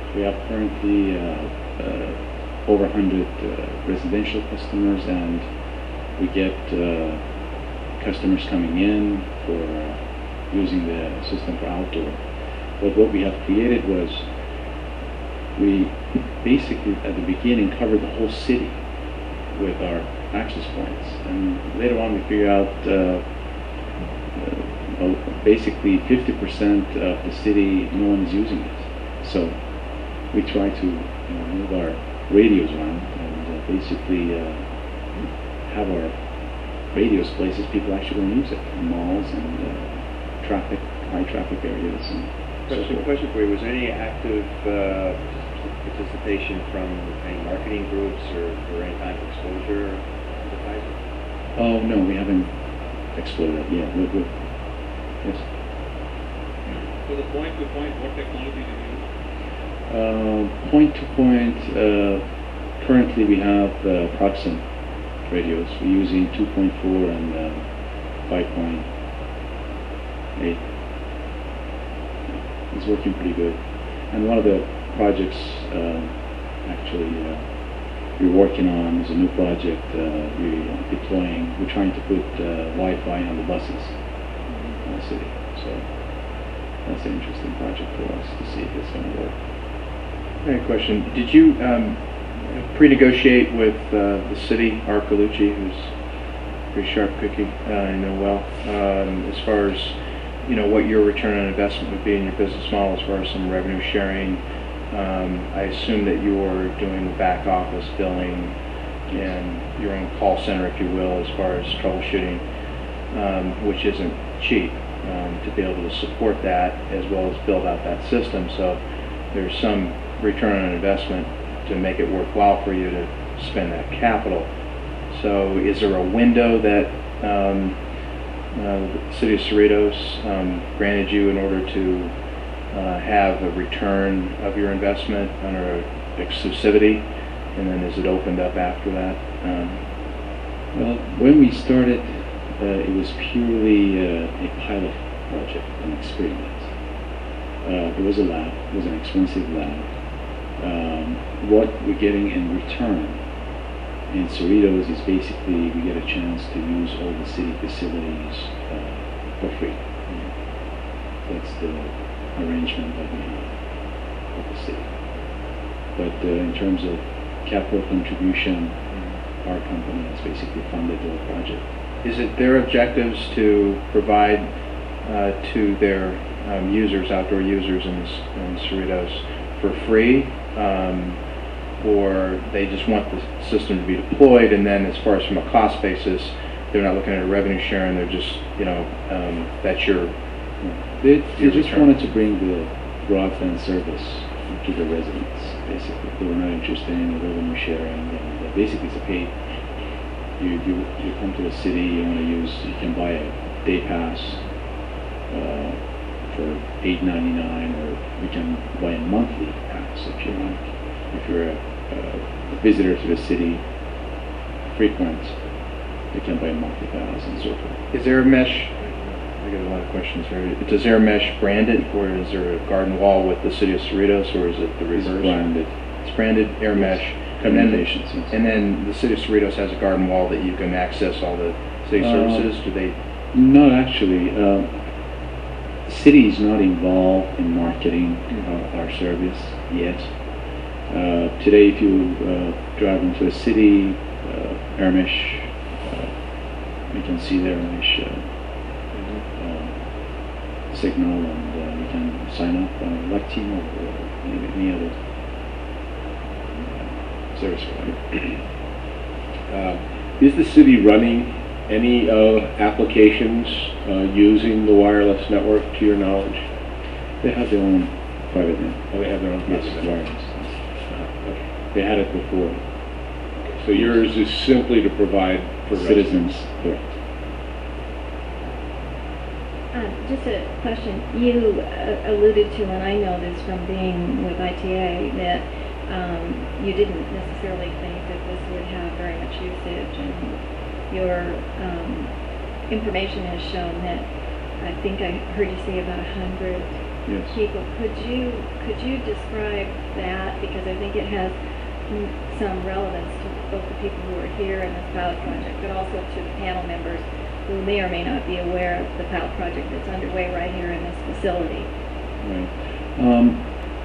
We have currently uh, uh, over one hundred uh, residential customers, and we get uh, customers coming in for uh, using the system for outdoor. But what we have created was we basically at the beginning covered the whole city with our access points, and later on we figured out uh, uh, well, basically fifty percent of the city no one is using it. So we try to you know, move our radios around and uh, basically uh, have our radios places people actually going to use it, in malls and uh, traffic, high traffic areas and so Question, forth. question for you, was there any active uh, participation from any marketing groups or, or any kind of exposure advertising? Oh no, we haven't explored that yet. We, we, yes. So the point to point, what technology do you use? Uh, point to point, uh, currently we have uh, Proxim radios. We're using two point four and uh, five point eight. It's working pretty good. And one of the projects uh, actually uh, we're working on is a new project. Uh, we're deploying, we're trying to put uh, Wi-Fi on the buses in the city. So that's an interesting project for us to see if it's going to work. I have a question. Did you um, pre-negotiate with uh, the city, Art Galucci, who's a pretty sharp cookie, uh, I know well, um, as far as you know what your return on investment would be in your business model as far as some revenue sharing? Um, I assume that you're doing the back office billing and your own call center, if you will, as far as troubleshooting, um, which isn't cheap um, to be able to support that as well as build out that system. So there's some return on investment to make it worthwhile for you to spend that capital. So is there a window that um, uh, the City of Cerritos um, granted you in order to uh, have a return of your investment under exclusivity, and then is it opened up after that? Um, Well, when we started, uh, it was purely uh, a pilot project, an experiment. Uh, it was a lab, it was an expensive lab. Um, what we're getting in return in Cerritos is basically we get a chance to use all the city facilities uh, for free. That's the arrangement that we have with the city. But uh, in terms of capital contribution, our company has basically funded the project. Is it their objectives to provide uh, to their um, users, outdoor users in, in Cerritos, for free, um, or they just want the system to be deployed, and then as far as from a cost basis, they're not looking at a revenue sharing, they're just, you know, um, that's your... They, they your just return. wanted to bring the broadband service to the residents, basically. They were not interested in the revenue sharing, and uh, basically it's a paid. You, you, you come to the city, you want to use, you can buy a day pass uh, for eight ninety-nine, or you can buy a monthly pass if you like. If you're a, a visitor to the city, frequent, you can buy a monthly pass and so forth. Is there a mesh? I got a lot of questions here. Does Air Mesh brand it, or is there a garden wall with the City of Cerritos, or is it the reverse? It's branded. It's branded Air Mesh. Communications. And then, and then the City of Cerritos has a garden wall that you can access all the city Uh, services. Do they? No, actually, uh, the city is not involved in marketing uh, our service yet. Uh, today, if you uh, drive into a city, uh, Ermish, uh, you can see the Ermish uh, uh, signal, and uh, you can sign up uh, like T-Mobile or any, any other uh, service provider. Uh, is the city running any uh, applications uh, using the wireless network, to your knowledge? They have their own private network. Oh, they have their own Yes, private network. wireless. Okay. They had it before. So yours is simply to provide for Citizens, residents. correct. Um, just a question. You uh, alluded to, and I know this from being with I T A, that um, you didn't necessarily think that this would have very much usage, and your um, information has shown that I think I heard you say about one hundred Yes. people. Could you, could you describe that? Because I think it has mm, some relevance to both the people who are here in this pilot project, but also to the panel members who may or may not be aware of the pilot project that's underway right here in this facility. Right. Um,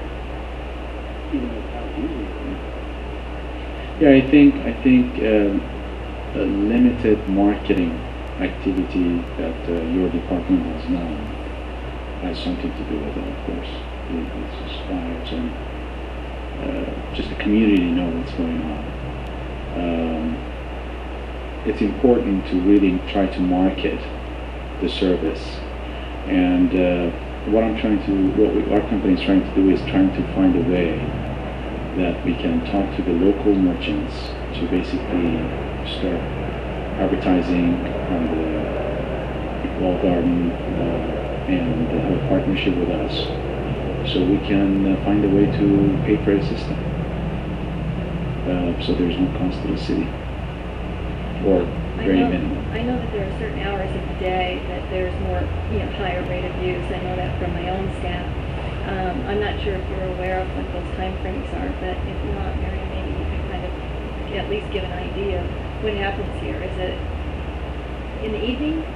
yeah, I think I think um, a limited marketing activity that uh, your department has done has something to do with it, of course. It, it inspires and uh, just the community know what's going on. Um, it's important to really try to market the service, and uh, what I'm trying to, what we, our company is trying to do is trying to find a way that we can talk to the local merchants to basically start advertising on the wall garden uh, and have a partnership with us, so we can uh, find a way to pay for the system. Uh, so there's no cost to the city, or I very know, minimal. I know that there are certain hours of the day that there's more, you know, higher rate of use. I know that from my own staff. Um, I'm not sure if you're aware of what those time frames are, but if not, Mary, maybe you could kind of at least give an idea of what happens here. Is it in the evening?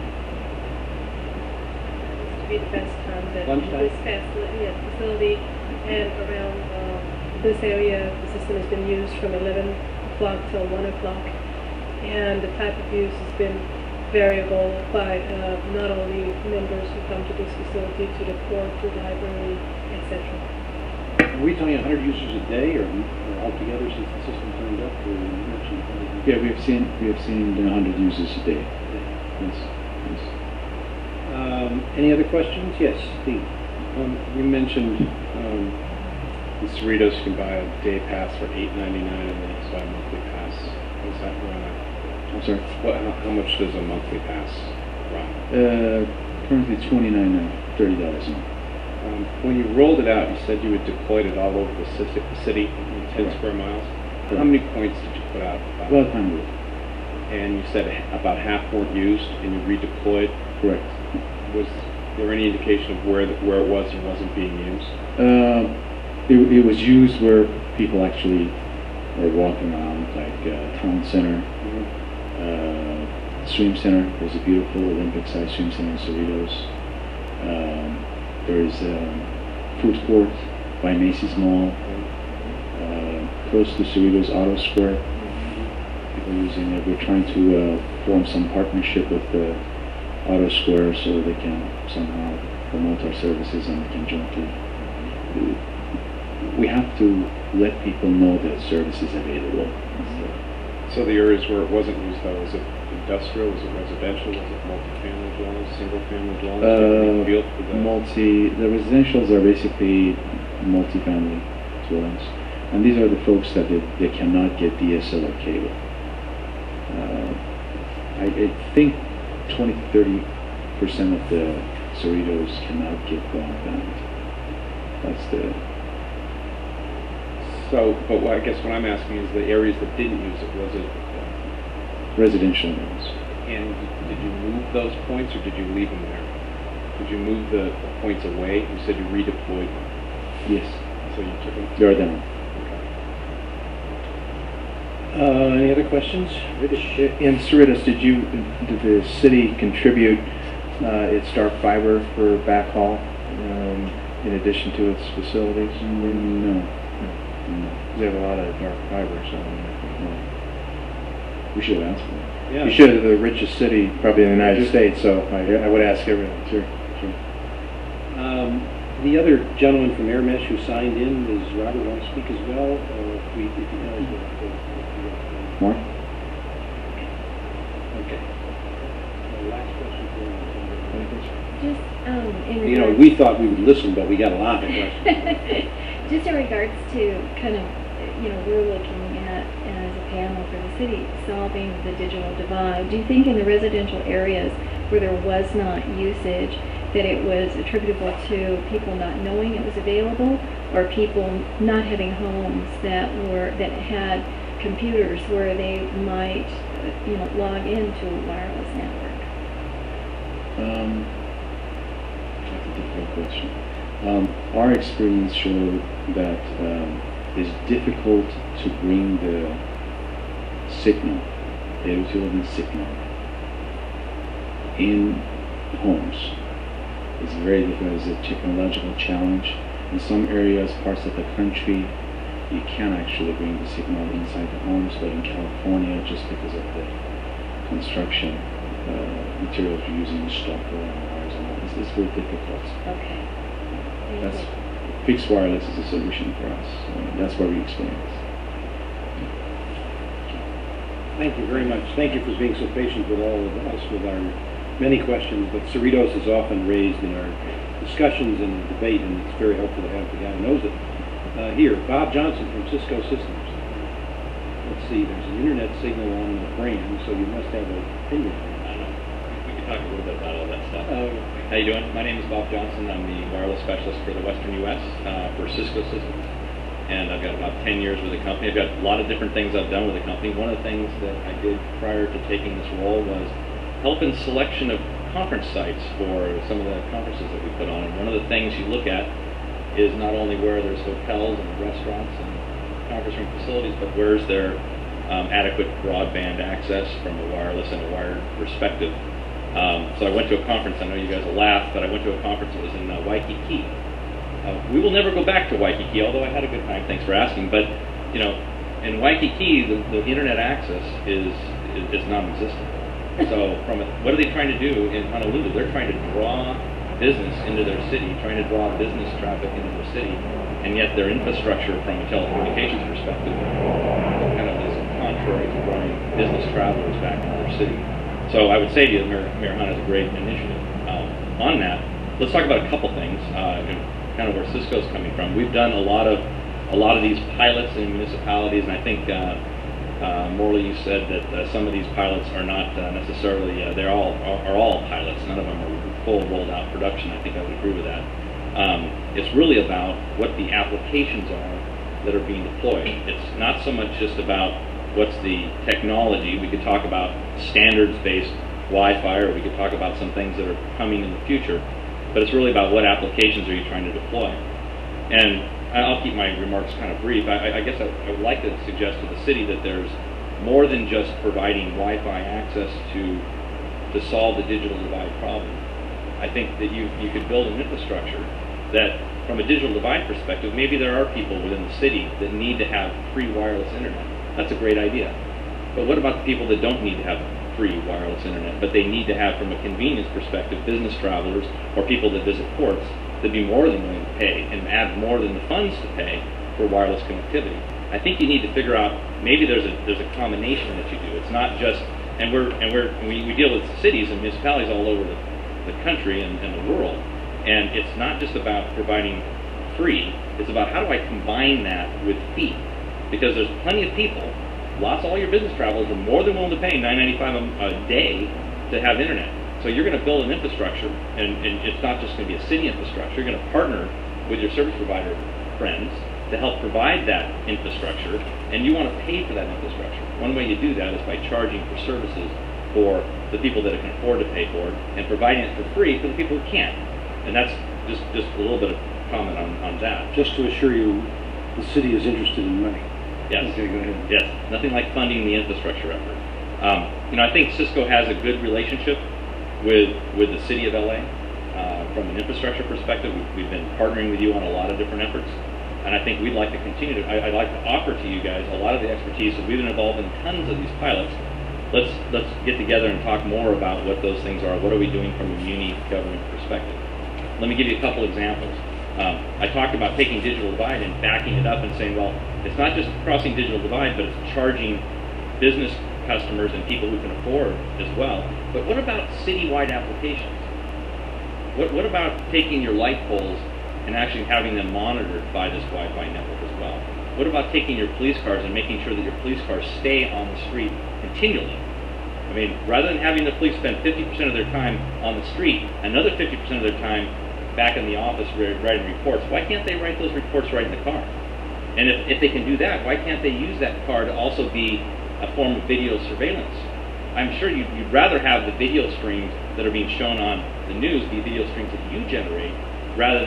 To be the best time that Lunchtime? this facility, yeah, facility and around uh, this area, the system has been used from eleven o'clock till one o'clock. And the type of use has been variable by uh, not only members who come to this facility, to the court, to the library, et cetera. Are we talking one hundred users a day, or, or altogether since the system turned up? Or you mentioned one hundred? Yeah, we have seen we have seen one hundred users a day. Yes. Yes. Um, any other questions? Yes, Steve. Um, you mentioned um, the Cerritos can buy a day pass for eight ninety-nine and then also buy a monthly pass. Is that right? I'm sorry? What, how, how much does a monthly pass run? Uh, currently twenty-nine and thirty dollars a month. Um, when you rolled it out, you said you had deployed it all over the ci- city in ten Correct. square miles. Correct. How many points did you put out? About one hundred. And you said about half weren't used, and you redeployed. Correct. Was there any indication of where the, where it was and wasn't being used? Uh, it, it was used where people actually were walking around, like uh, town center, uh, swim center. There's a beautiful Olympic-sized swim center in Cerritos. Um, there is a food court by Macy's Mall, uh, close to Cerritos Auto Square. People using it. We're trying to uh, form some partnership with the Auto Square so they can somehow promote our services and we can jointly. We have to let people know that service is available. So the areas where it wasn't used, though, was it industrial, was it residential, was it multi-family dwellings, single-family dwellings? Do you have any feel for Uh, the- multi, the residentials are basically multi-family dwellings. And these are the folks that they, they cannot get D S L or cable. Uh, I, I think twenty to thirty percent of the Cerritos cannot get broadband. That's the, So, but what, I guess what I'm asking is the areas that didn't use it, was it, uh, residential areas. and did you move those points or did you leave them there? Did you move the the points away? You said you redeployed them. Yes, So you took them? they are down. Uh, any other questions? Rich? In Cerritos, did you, did the city contribute uh, its dark fiber for backhaul um, in addition to its facilities? No. They have a lot of dark fiber, so. We should ask for it. Yeah. You should have the richest city probably in the United States, so I, I would ask everyone. Sure, sure. Um, the other gentleman from Airmesh who signed in, does Robert want to speak as well? Or if we, if he does, we'll have to- Mark? Okay. Uh, last question for you. Just um, in regards. You know, we thought we would listen, but we got a lot of questions. Just in regards to kind of, you know, we're looking at, as a panel for the city, solving the digital divide. Do you think in the residential areas where there was not usage, that it was attributable to people not knowing it was available, or people not having homes that were, that had computers where they might, uh, you know, log into a wireless network? Um, that's a difficult question. Um, our experience showed that um, it's difficult to bring the signal, the utility signal, in homes. It's very difficult. It's a technological challenge. In some areas, parts of the country, you can actually bring the signal inside the homes, but in California, just because of the construction uh, materials you're using, stucco and wires and all, it's, it's very difficult. Okay. Thank That's you. fixed wireless is a solution for us. Uh, that's what we experience. Thank you very much. Thank you for being so patient with all of us with our many questions, but Cerritos is often raised in our discussions and debate, and it's very helpful to have the guy who knows it. Uh, here, Bob Johnson from Cisco Systems. Let's see, there's an internet signal on the brand, so you must have an opinion. I don't know. We can talk a little bit about all that stuff. Uh, How you doing? My name is Bob Johnson. I'm the wireless specialist for the Western U S uh, for Cisco Systems. And I've got about ten years with the company. I've got a lot of different things I've done with the company. One of the things that I did prior to taking this role was help in selection of conference sites for some of the conferences that we put on. And one of the things you look at is not only where there's hotels and restaurants and conference room facilities, but where's there um, adequate broadband access from a wireless and a wired perspective. Um, so I went to a conference, I know you guys will laugh, but I went to a conference that was in uh, Waikiki. Uh, we will never go back to Waikiki, although I had a good time, thanks for asking, but you know, in Waikiki, the, the internet access is, is, is non-existent. So from a, what are they trying to do in Honolulu? They're trying to draw business into their city, trying to draw business traffic into their city, and yet their infrastructure from a telecommunications perspective kind of is contrary to drawing business travelers back into their city. So I would say to you, Mayor, Mayor Hunt has a great initiative um, on that. Let's talk about a couple things, uh, and kind of where Cisco's coming from. We've done a lot of a lot of these pilots in municipalities, and I think uh, uh, Morley, you said that uh, some of these pilots are not uh, necessarily uh, they're all are, are all pilots. None of them are full rolled out production. I think I would agree with that. Um, it's really about what the applications are that are being deployed. It's not so much just about what's the technology. We could talk about standards-based Wi-Fi, or we could talk about some things that are coming in the future. But it's really about what applications are you trying to deploy. And I'll keep my remarks kind of brief. I, I guess I, I would like to suggest to the city that there's more than just providing Wi-Fi access to to solve the digital divide problem. I think that you you could build an infrastructure that, from a digital divide perspective, maybe there are people within the city that need to have free wireless internet. That's a great idea. But what about the people that don't need to have free wireless internet, but they need to have, from a convenience perspective, business travelers or people that visit ports that'd be more than willing to pay and add more than the funds to pay for wireless connectivity? I think you need to figure out, maybe there's a there's a combination that you do. It's not just, and we're and we're we, we deal with cities and municipalities all over the, the country and, and the world, and it's not just about providing free. It's about how do I combine that with fee, because there's plenty of people. Lots of all your business travelers are more than willing to pay nine ninety-five a, a day to have internet. So you're going to build an infrastructure, and, and it's not just going to be a city infrastructure. You're going to partner with your service provider friends to help provide that infrastructure, and you want to pay for that infrastructure. One way you do that is by charging for services for the people that can afford to pay for it, and providing it for free for the people who can't. And that's just, just a little bit of comment on, on that. Just to assure you, the city is interested in money. Yes. Okay, go ahead. Yes. Nothing like funding the infrastructure effort. Um, you know, I think Cisco has a good relationship with with the city of L A. Uh, from an infrastructure perspective, we've, we've been partnering with you on a lot of different efforts, and I think we'd like to continue to. I, I'd like to offer to you guys a lot of the expertise. So we've been involved in tons of these pilots. Let's let's get together and talk more about what those things are. What are we doing from a muni government perspective? Let me give you a couple examples. Um, I talked about taking digital divide and backing it up and saying, well, it's not just crossing digital divide, but it's charging business customers and people who can afford as well. But what about citywide applications? What, what about taking your light poles and actually having them monitored by this Wi-Fi network as well? What about taking your police cars and making sure that your police cars stay on the street continually? I mean, rather than having the police spend fifty percent of their time on the street, another fifty percent of their time back in the office writing reports, why can't they write those reports right in the car? And if, if they can do that, why can't they use that car to also be a form of video surveillance? I'm sure you'd, you'd rather have the video streams that are being shown on the news be video streams that you generate, rather than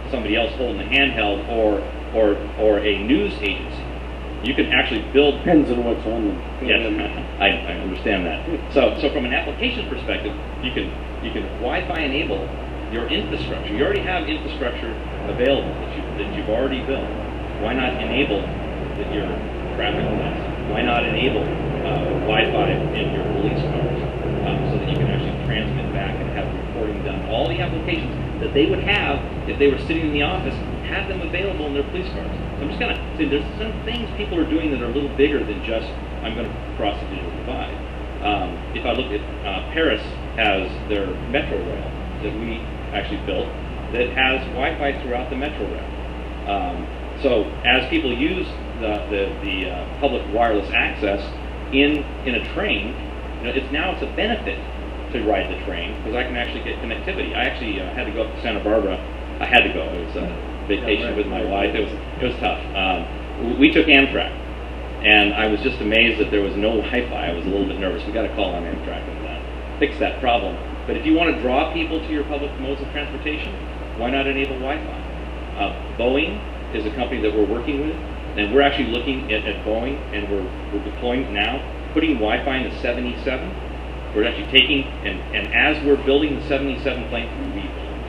somebody else holding a handheld or or or a news agency. You can actually build. Depends on what's on them. Yes, I, I understand that. So so from an application perspective, you can you can Wi-Fi enable your infrastructure. You already have infrastructure available that you that you've already built. Why not enable that your traffic lights? Why not enable uh, Wi-Fi in your police cars um, so that you can actually transmit back and have reporting done? All the applications that they would have if they were sitting in the office, have them available in their police cars. So I'm just going to say there's some things people are doing that are a little bigger than just I'm going to cross the digital divide. Um, if I look at uh, Paris has their metro rail that we actually built that has Wi-Fi throughout the metro rail. Um, so as people use the the, the uh, public wireless access in in a train, you know, it's now it's a benefit to ride the train because I can actually get connectivity. I actually uh, had to go up to Santa Barbara. I had to go. It was a vacation with my wife. It was it was tough. Um, we took Amtrak, and I was just amazed that there was no Wi-Fi. I was a little bit nervous. We got to call on Amtrak and uh, fix that problem. But if you want to draw people to your public modes of transportation, why not enable Wi-Fi? Uh, Boeing is a company that we're working with, and we're actually looking at, at Boeing, and we're, we're deploying now, putting Wi-Fi in the seven eighty-seven. We're actually taking, and, and as we're building the seven eighty-seven plane, we,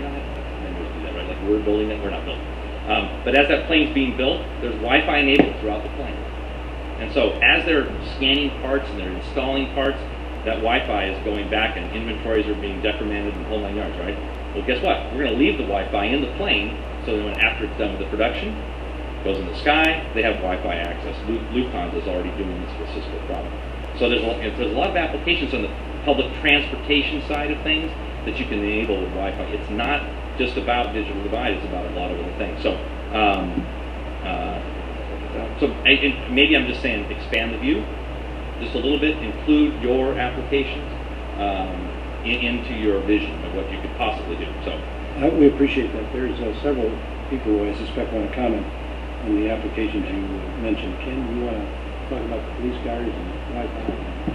God, do that, right? Like we're building it, we're not building it. Um, but as that plane's being built, there's Wi-Fi enabled throughout the plane. And so as they're scanning parts and they're installing parts, that Wi-Fi is going back and inventories are being decremented and the whole nine yards, right? Well, guess what? We're going to leave the Wi-Fi in the plane so that when after it's done with the production, it goes in the sky, they have Wi-Fi access. Lufthansa is already doing this with Cisco product. So there's a, there's a lot of applications on the public transportation side of things that you can enable with Wi-Fi. It's not just about digital divide, it's about a lot of other things. So, um, uh, so I, and maybe I'm just saying expand the view just a little bit, include your applications um, in, into your vision of what you could possibly do. So, Uh, we appreciate that. There's uh, several people who I suspect want to comment on the applications you uh, mentioned. Ken, you want to talk about the police cars and Wi-Fi?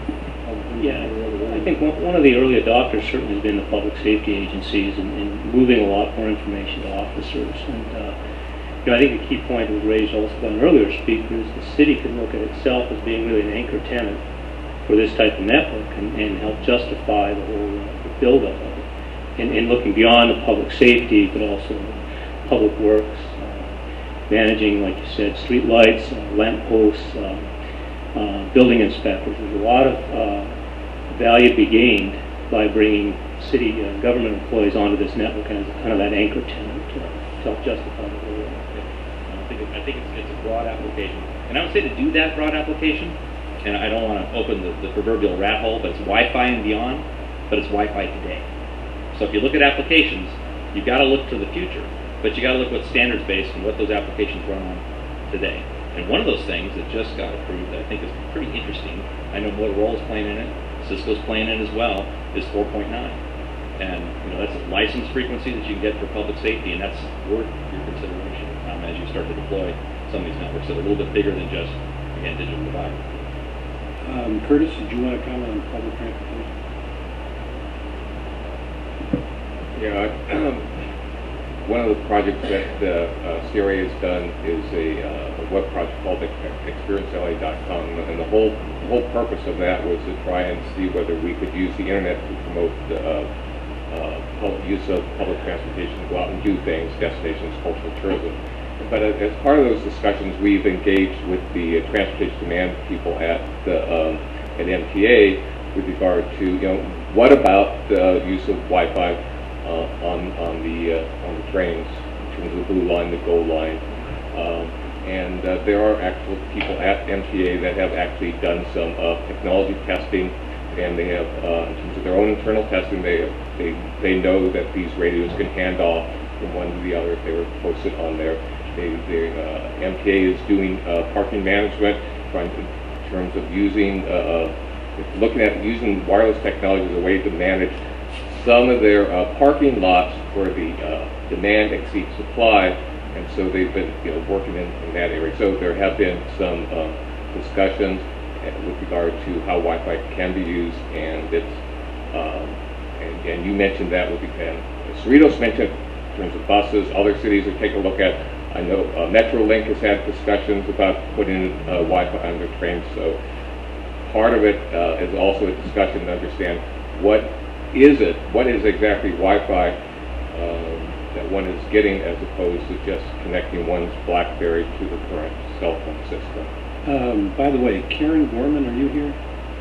Yeah, I think one, one of the early adopters certainly has been the public safety agencies and, and moving a lot more information to officers. And uh, you know, I think a key point was raised also by an earlier speaker is the city can look at itself as being really an anchor tenant for this type of network and, and help justify the whole uh, the build-up of it. And, and looking beyond the public safety, but also public works, uh, managing, like you said, street lights, uh, lamp posts, um, uh, building inspectors. There's a lot of uh, value to be gained by bringing city uh, government employees onto this network as kind of that anchor tenant to help justify the whole. I think, it, I think it's, it's a broad application. And I would say to do that broad application, and I don't want to open the, the proverbial rat hole, but it's Wi-Fi and beyond, but it's Wi-Fi today. So if you look at applications, you've got to look to the future, but you got to look what's standards-based and what those applications run on today. And one of those things that just got approved that I think is pretty interesting, I know Motorola's playing in it, Cisco's playing in it as well, is four point nine. And you know that's a license frequency that you can get for public safety, and that's worth your consideration um, as you start to deploy some of these networks that are a little bit bigger than just, again, digital divide. Um, Curtis, did you want to comment on public transportation? Yeah, um, one of the projects that uh, uh, C R A has done is a, uh, a web project called experience L A dot com, and the whole the whole purpose of that was to try and see whether we could use the internet to promote the uh, uh, public use of public transportation to go out and do things, destinations, cultural tourism. But as part of those discussions, we've engaged with the uh, transportation demand people at the um, at M T A with regard to you know what about the use of Wi-Fi Uh, on on the uh, on the trains in terms of the blue line, the gold line, um, and uh, there are actual people at M T A that have actually done some uh, technology testing, and they have uh, in terms of their own internal testing, they they they know that these radios can hand off from one to the other if they were posted on there. They, they uh, M T A is doing uh, parking management, trying to, in terms of using uh, looking at using wireless technology as a way to manage some of their uh, parking lots where the uh, demand exceeds supply, and so they've been you know, working in, in that area. So there have been some uh, discussions with regard to how Wi-Fi can be used, and it's um, and, and you mentioned that with the and Cerritos mentioned in terms of buses. Other cities are taking a look at. I know uh, Metrolink has had discussions about putting uh, Wi-Fi on their trains. So part of it uh, is also a discussion to understand what is it, what is exactly Wi-Fi um, that one is getting, as opposed to just connecting one's BlackBerry to the current cell phone system. Um, by the way, Karen Gorman, are you here?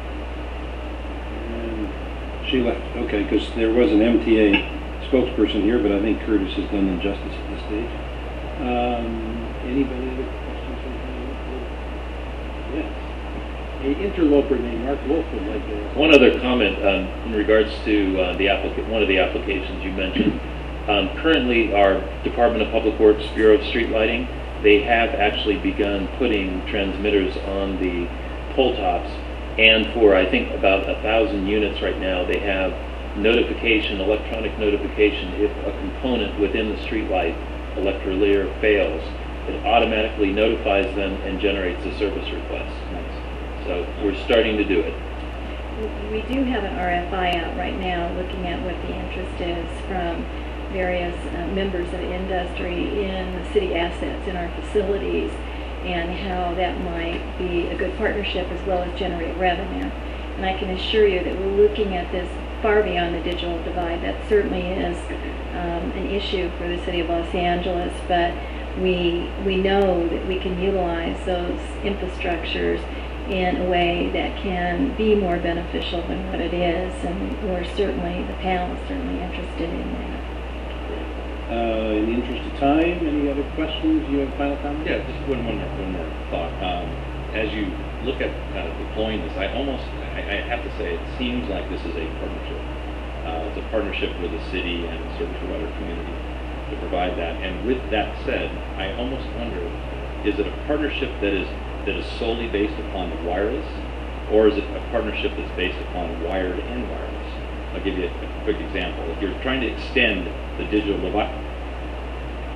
Um, she left. Okay, because there was an M T A spokesperson here, but I think Curtis has done them justice at this stage. Um, anybody other questions from the Yes. An interloper named Mark Wolf would like to ask. One other comment um, in regards to uh, the applica- one of the applications you mentioned. Um, currently, our Department of Public Works Bureau of Street Lighting, they have actually begun putting transmitters on the pole tops, and for I think about a thousand units right now, they have notification, electronic notification, if a component within the street light, electrolier, fails, it automatically notifies them and generates a service request. So we're starting to do it. We do have an R F I out right now looking at what the interest is from various uh, members of industry in the city assets in our facilities, and how that might be a good partnership as well as generate revenue. And I can assure you that we're looking at this far beyond the digital divide. That certainly is um, an issue for the city of Los Angeles, but we, we know that we can utilize those infrastructures in a way that can be more beneficial than what it is, and we're certainly, the panel is certainly interested in that. Uh, in the interest of time, any other questions? You have final comments? Yeah, just one, one more, one more thought. Um, as you look at uh, deploying this, I almost, I, I have to say, it seems like this is a partnership. Uh, it's a partnership with the city and the service provider community to provide that. And with that said, I almost wonder, is it a partnership that is that is solely based upon the wireless, or is it a partnership that's based upon wired and wireless? I'll give you a, a quick example. If you're trying to extend the digital divide,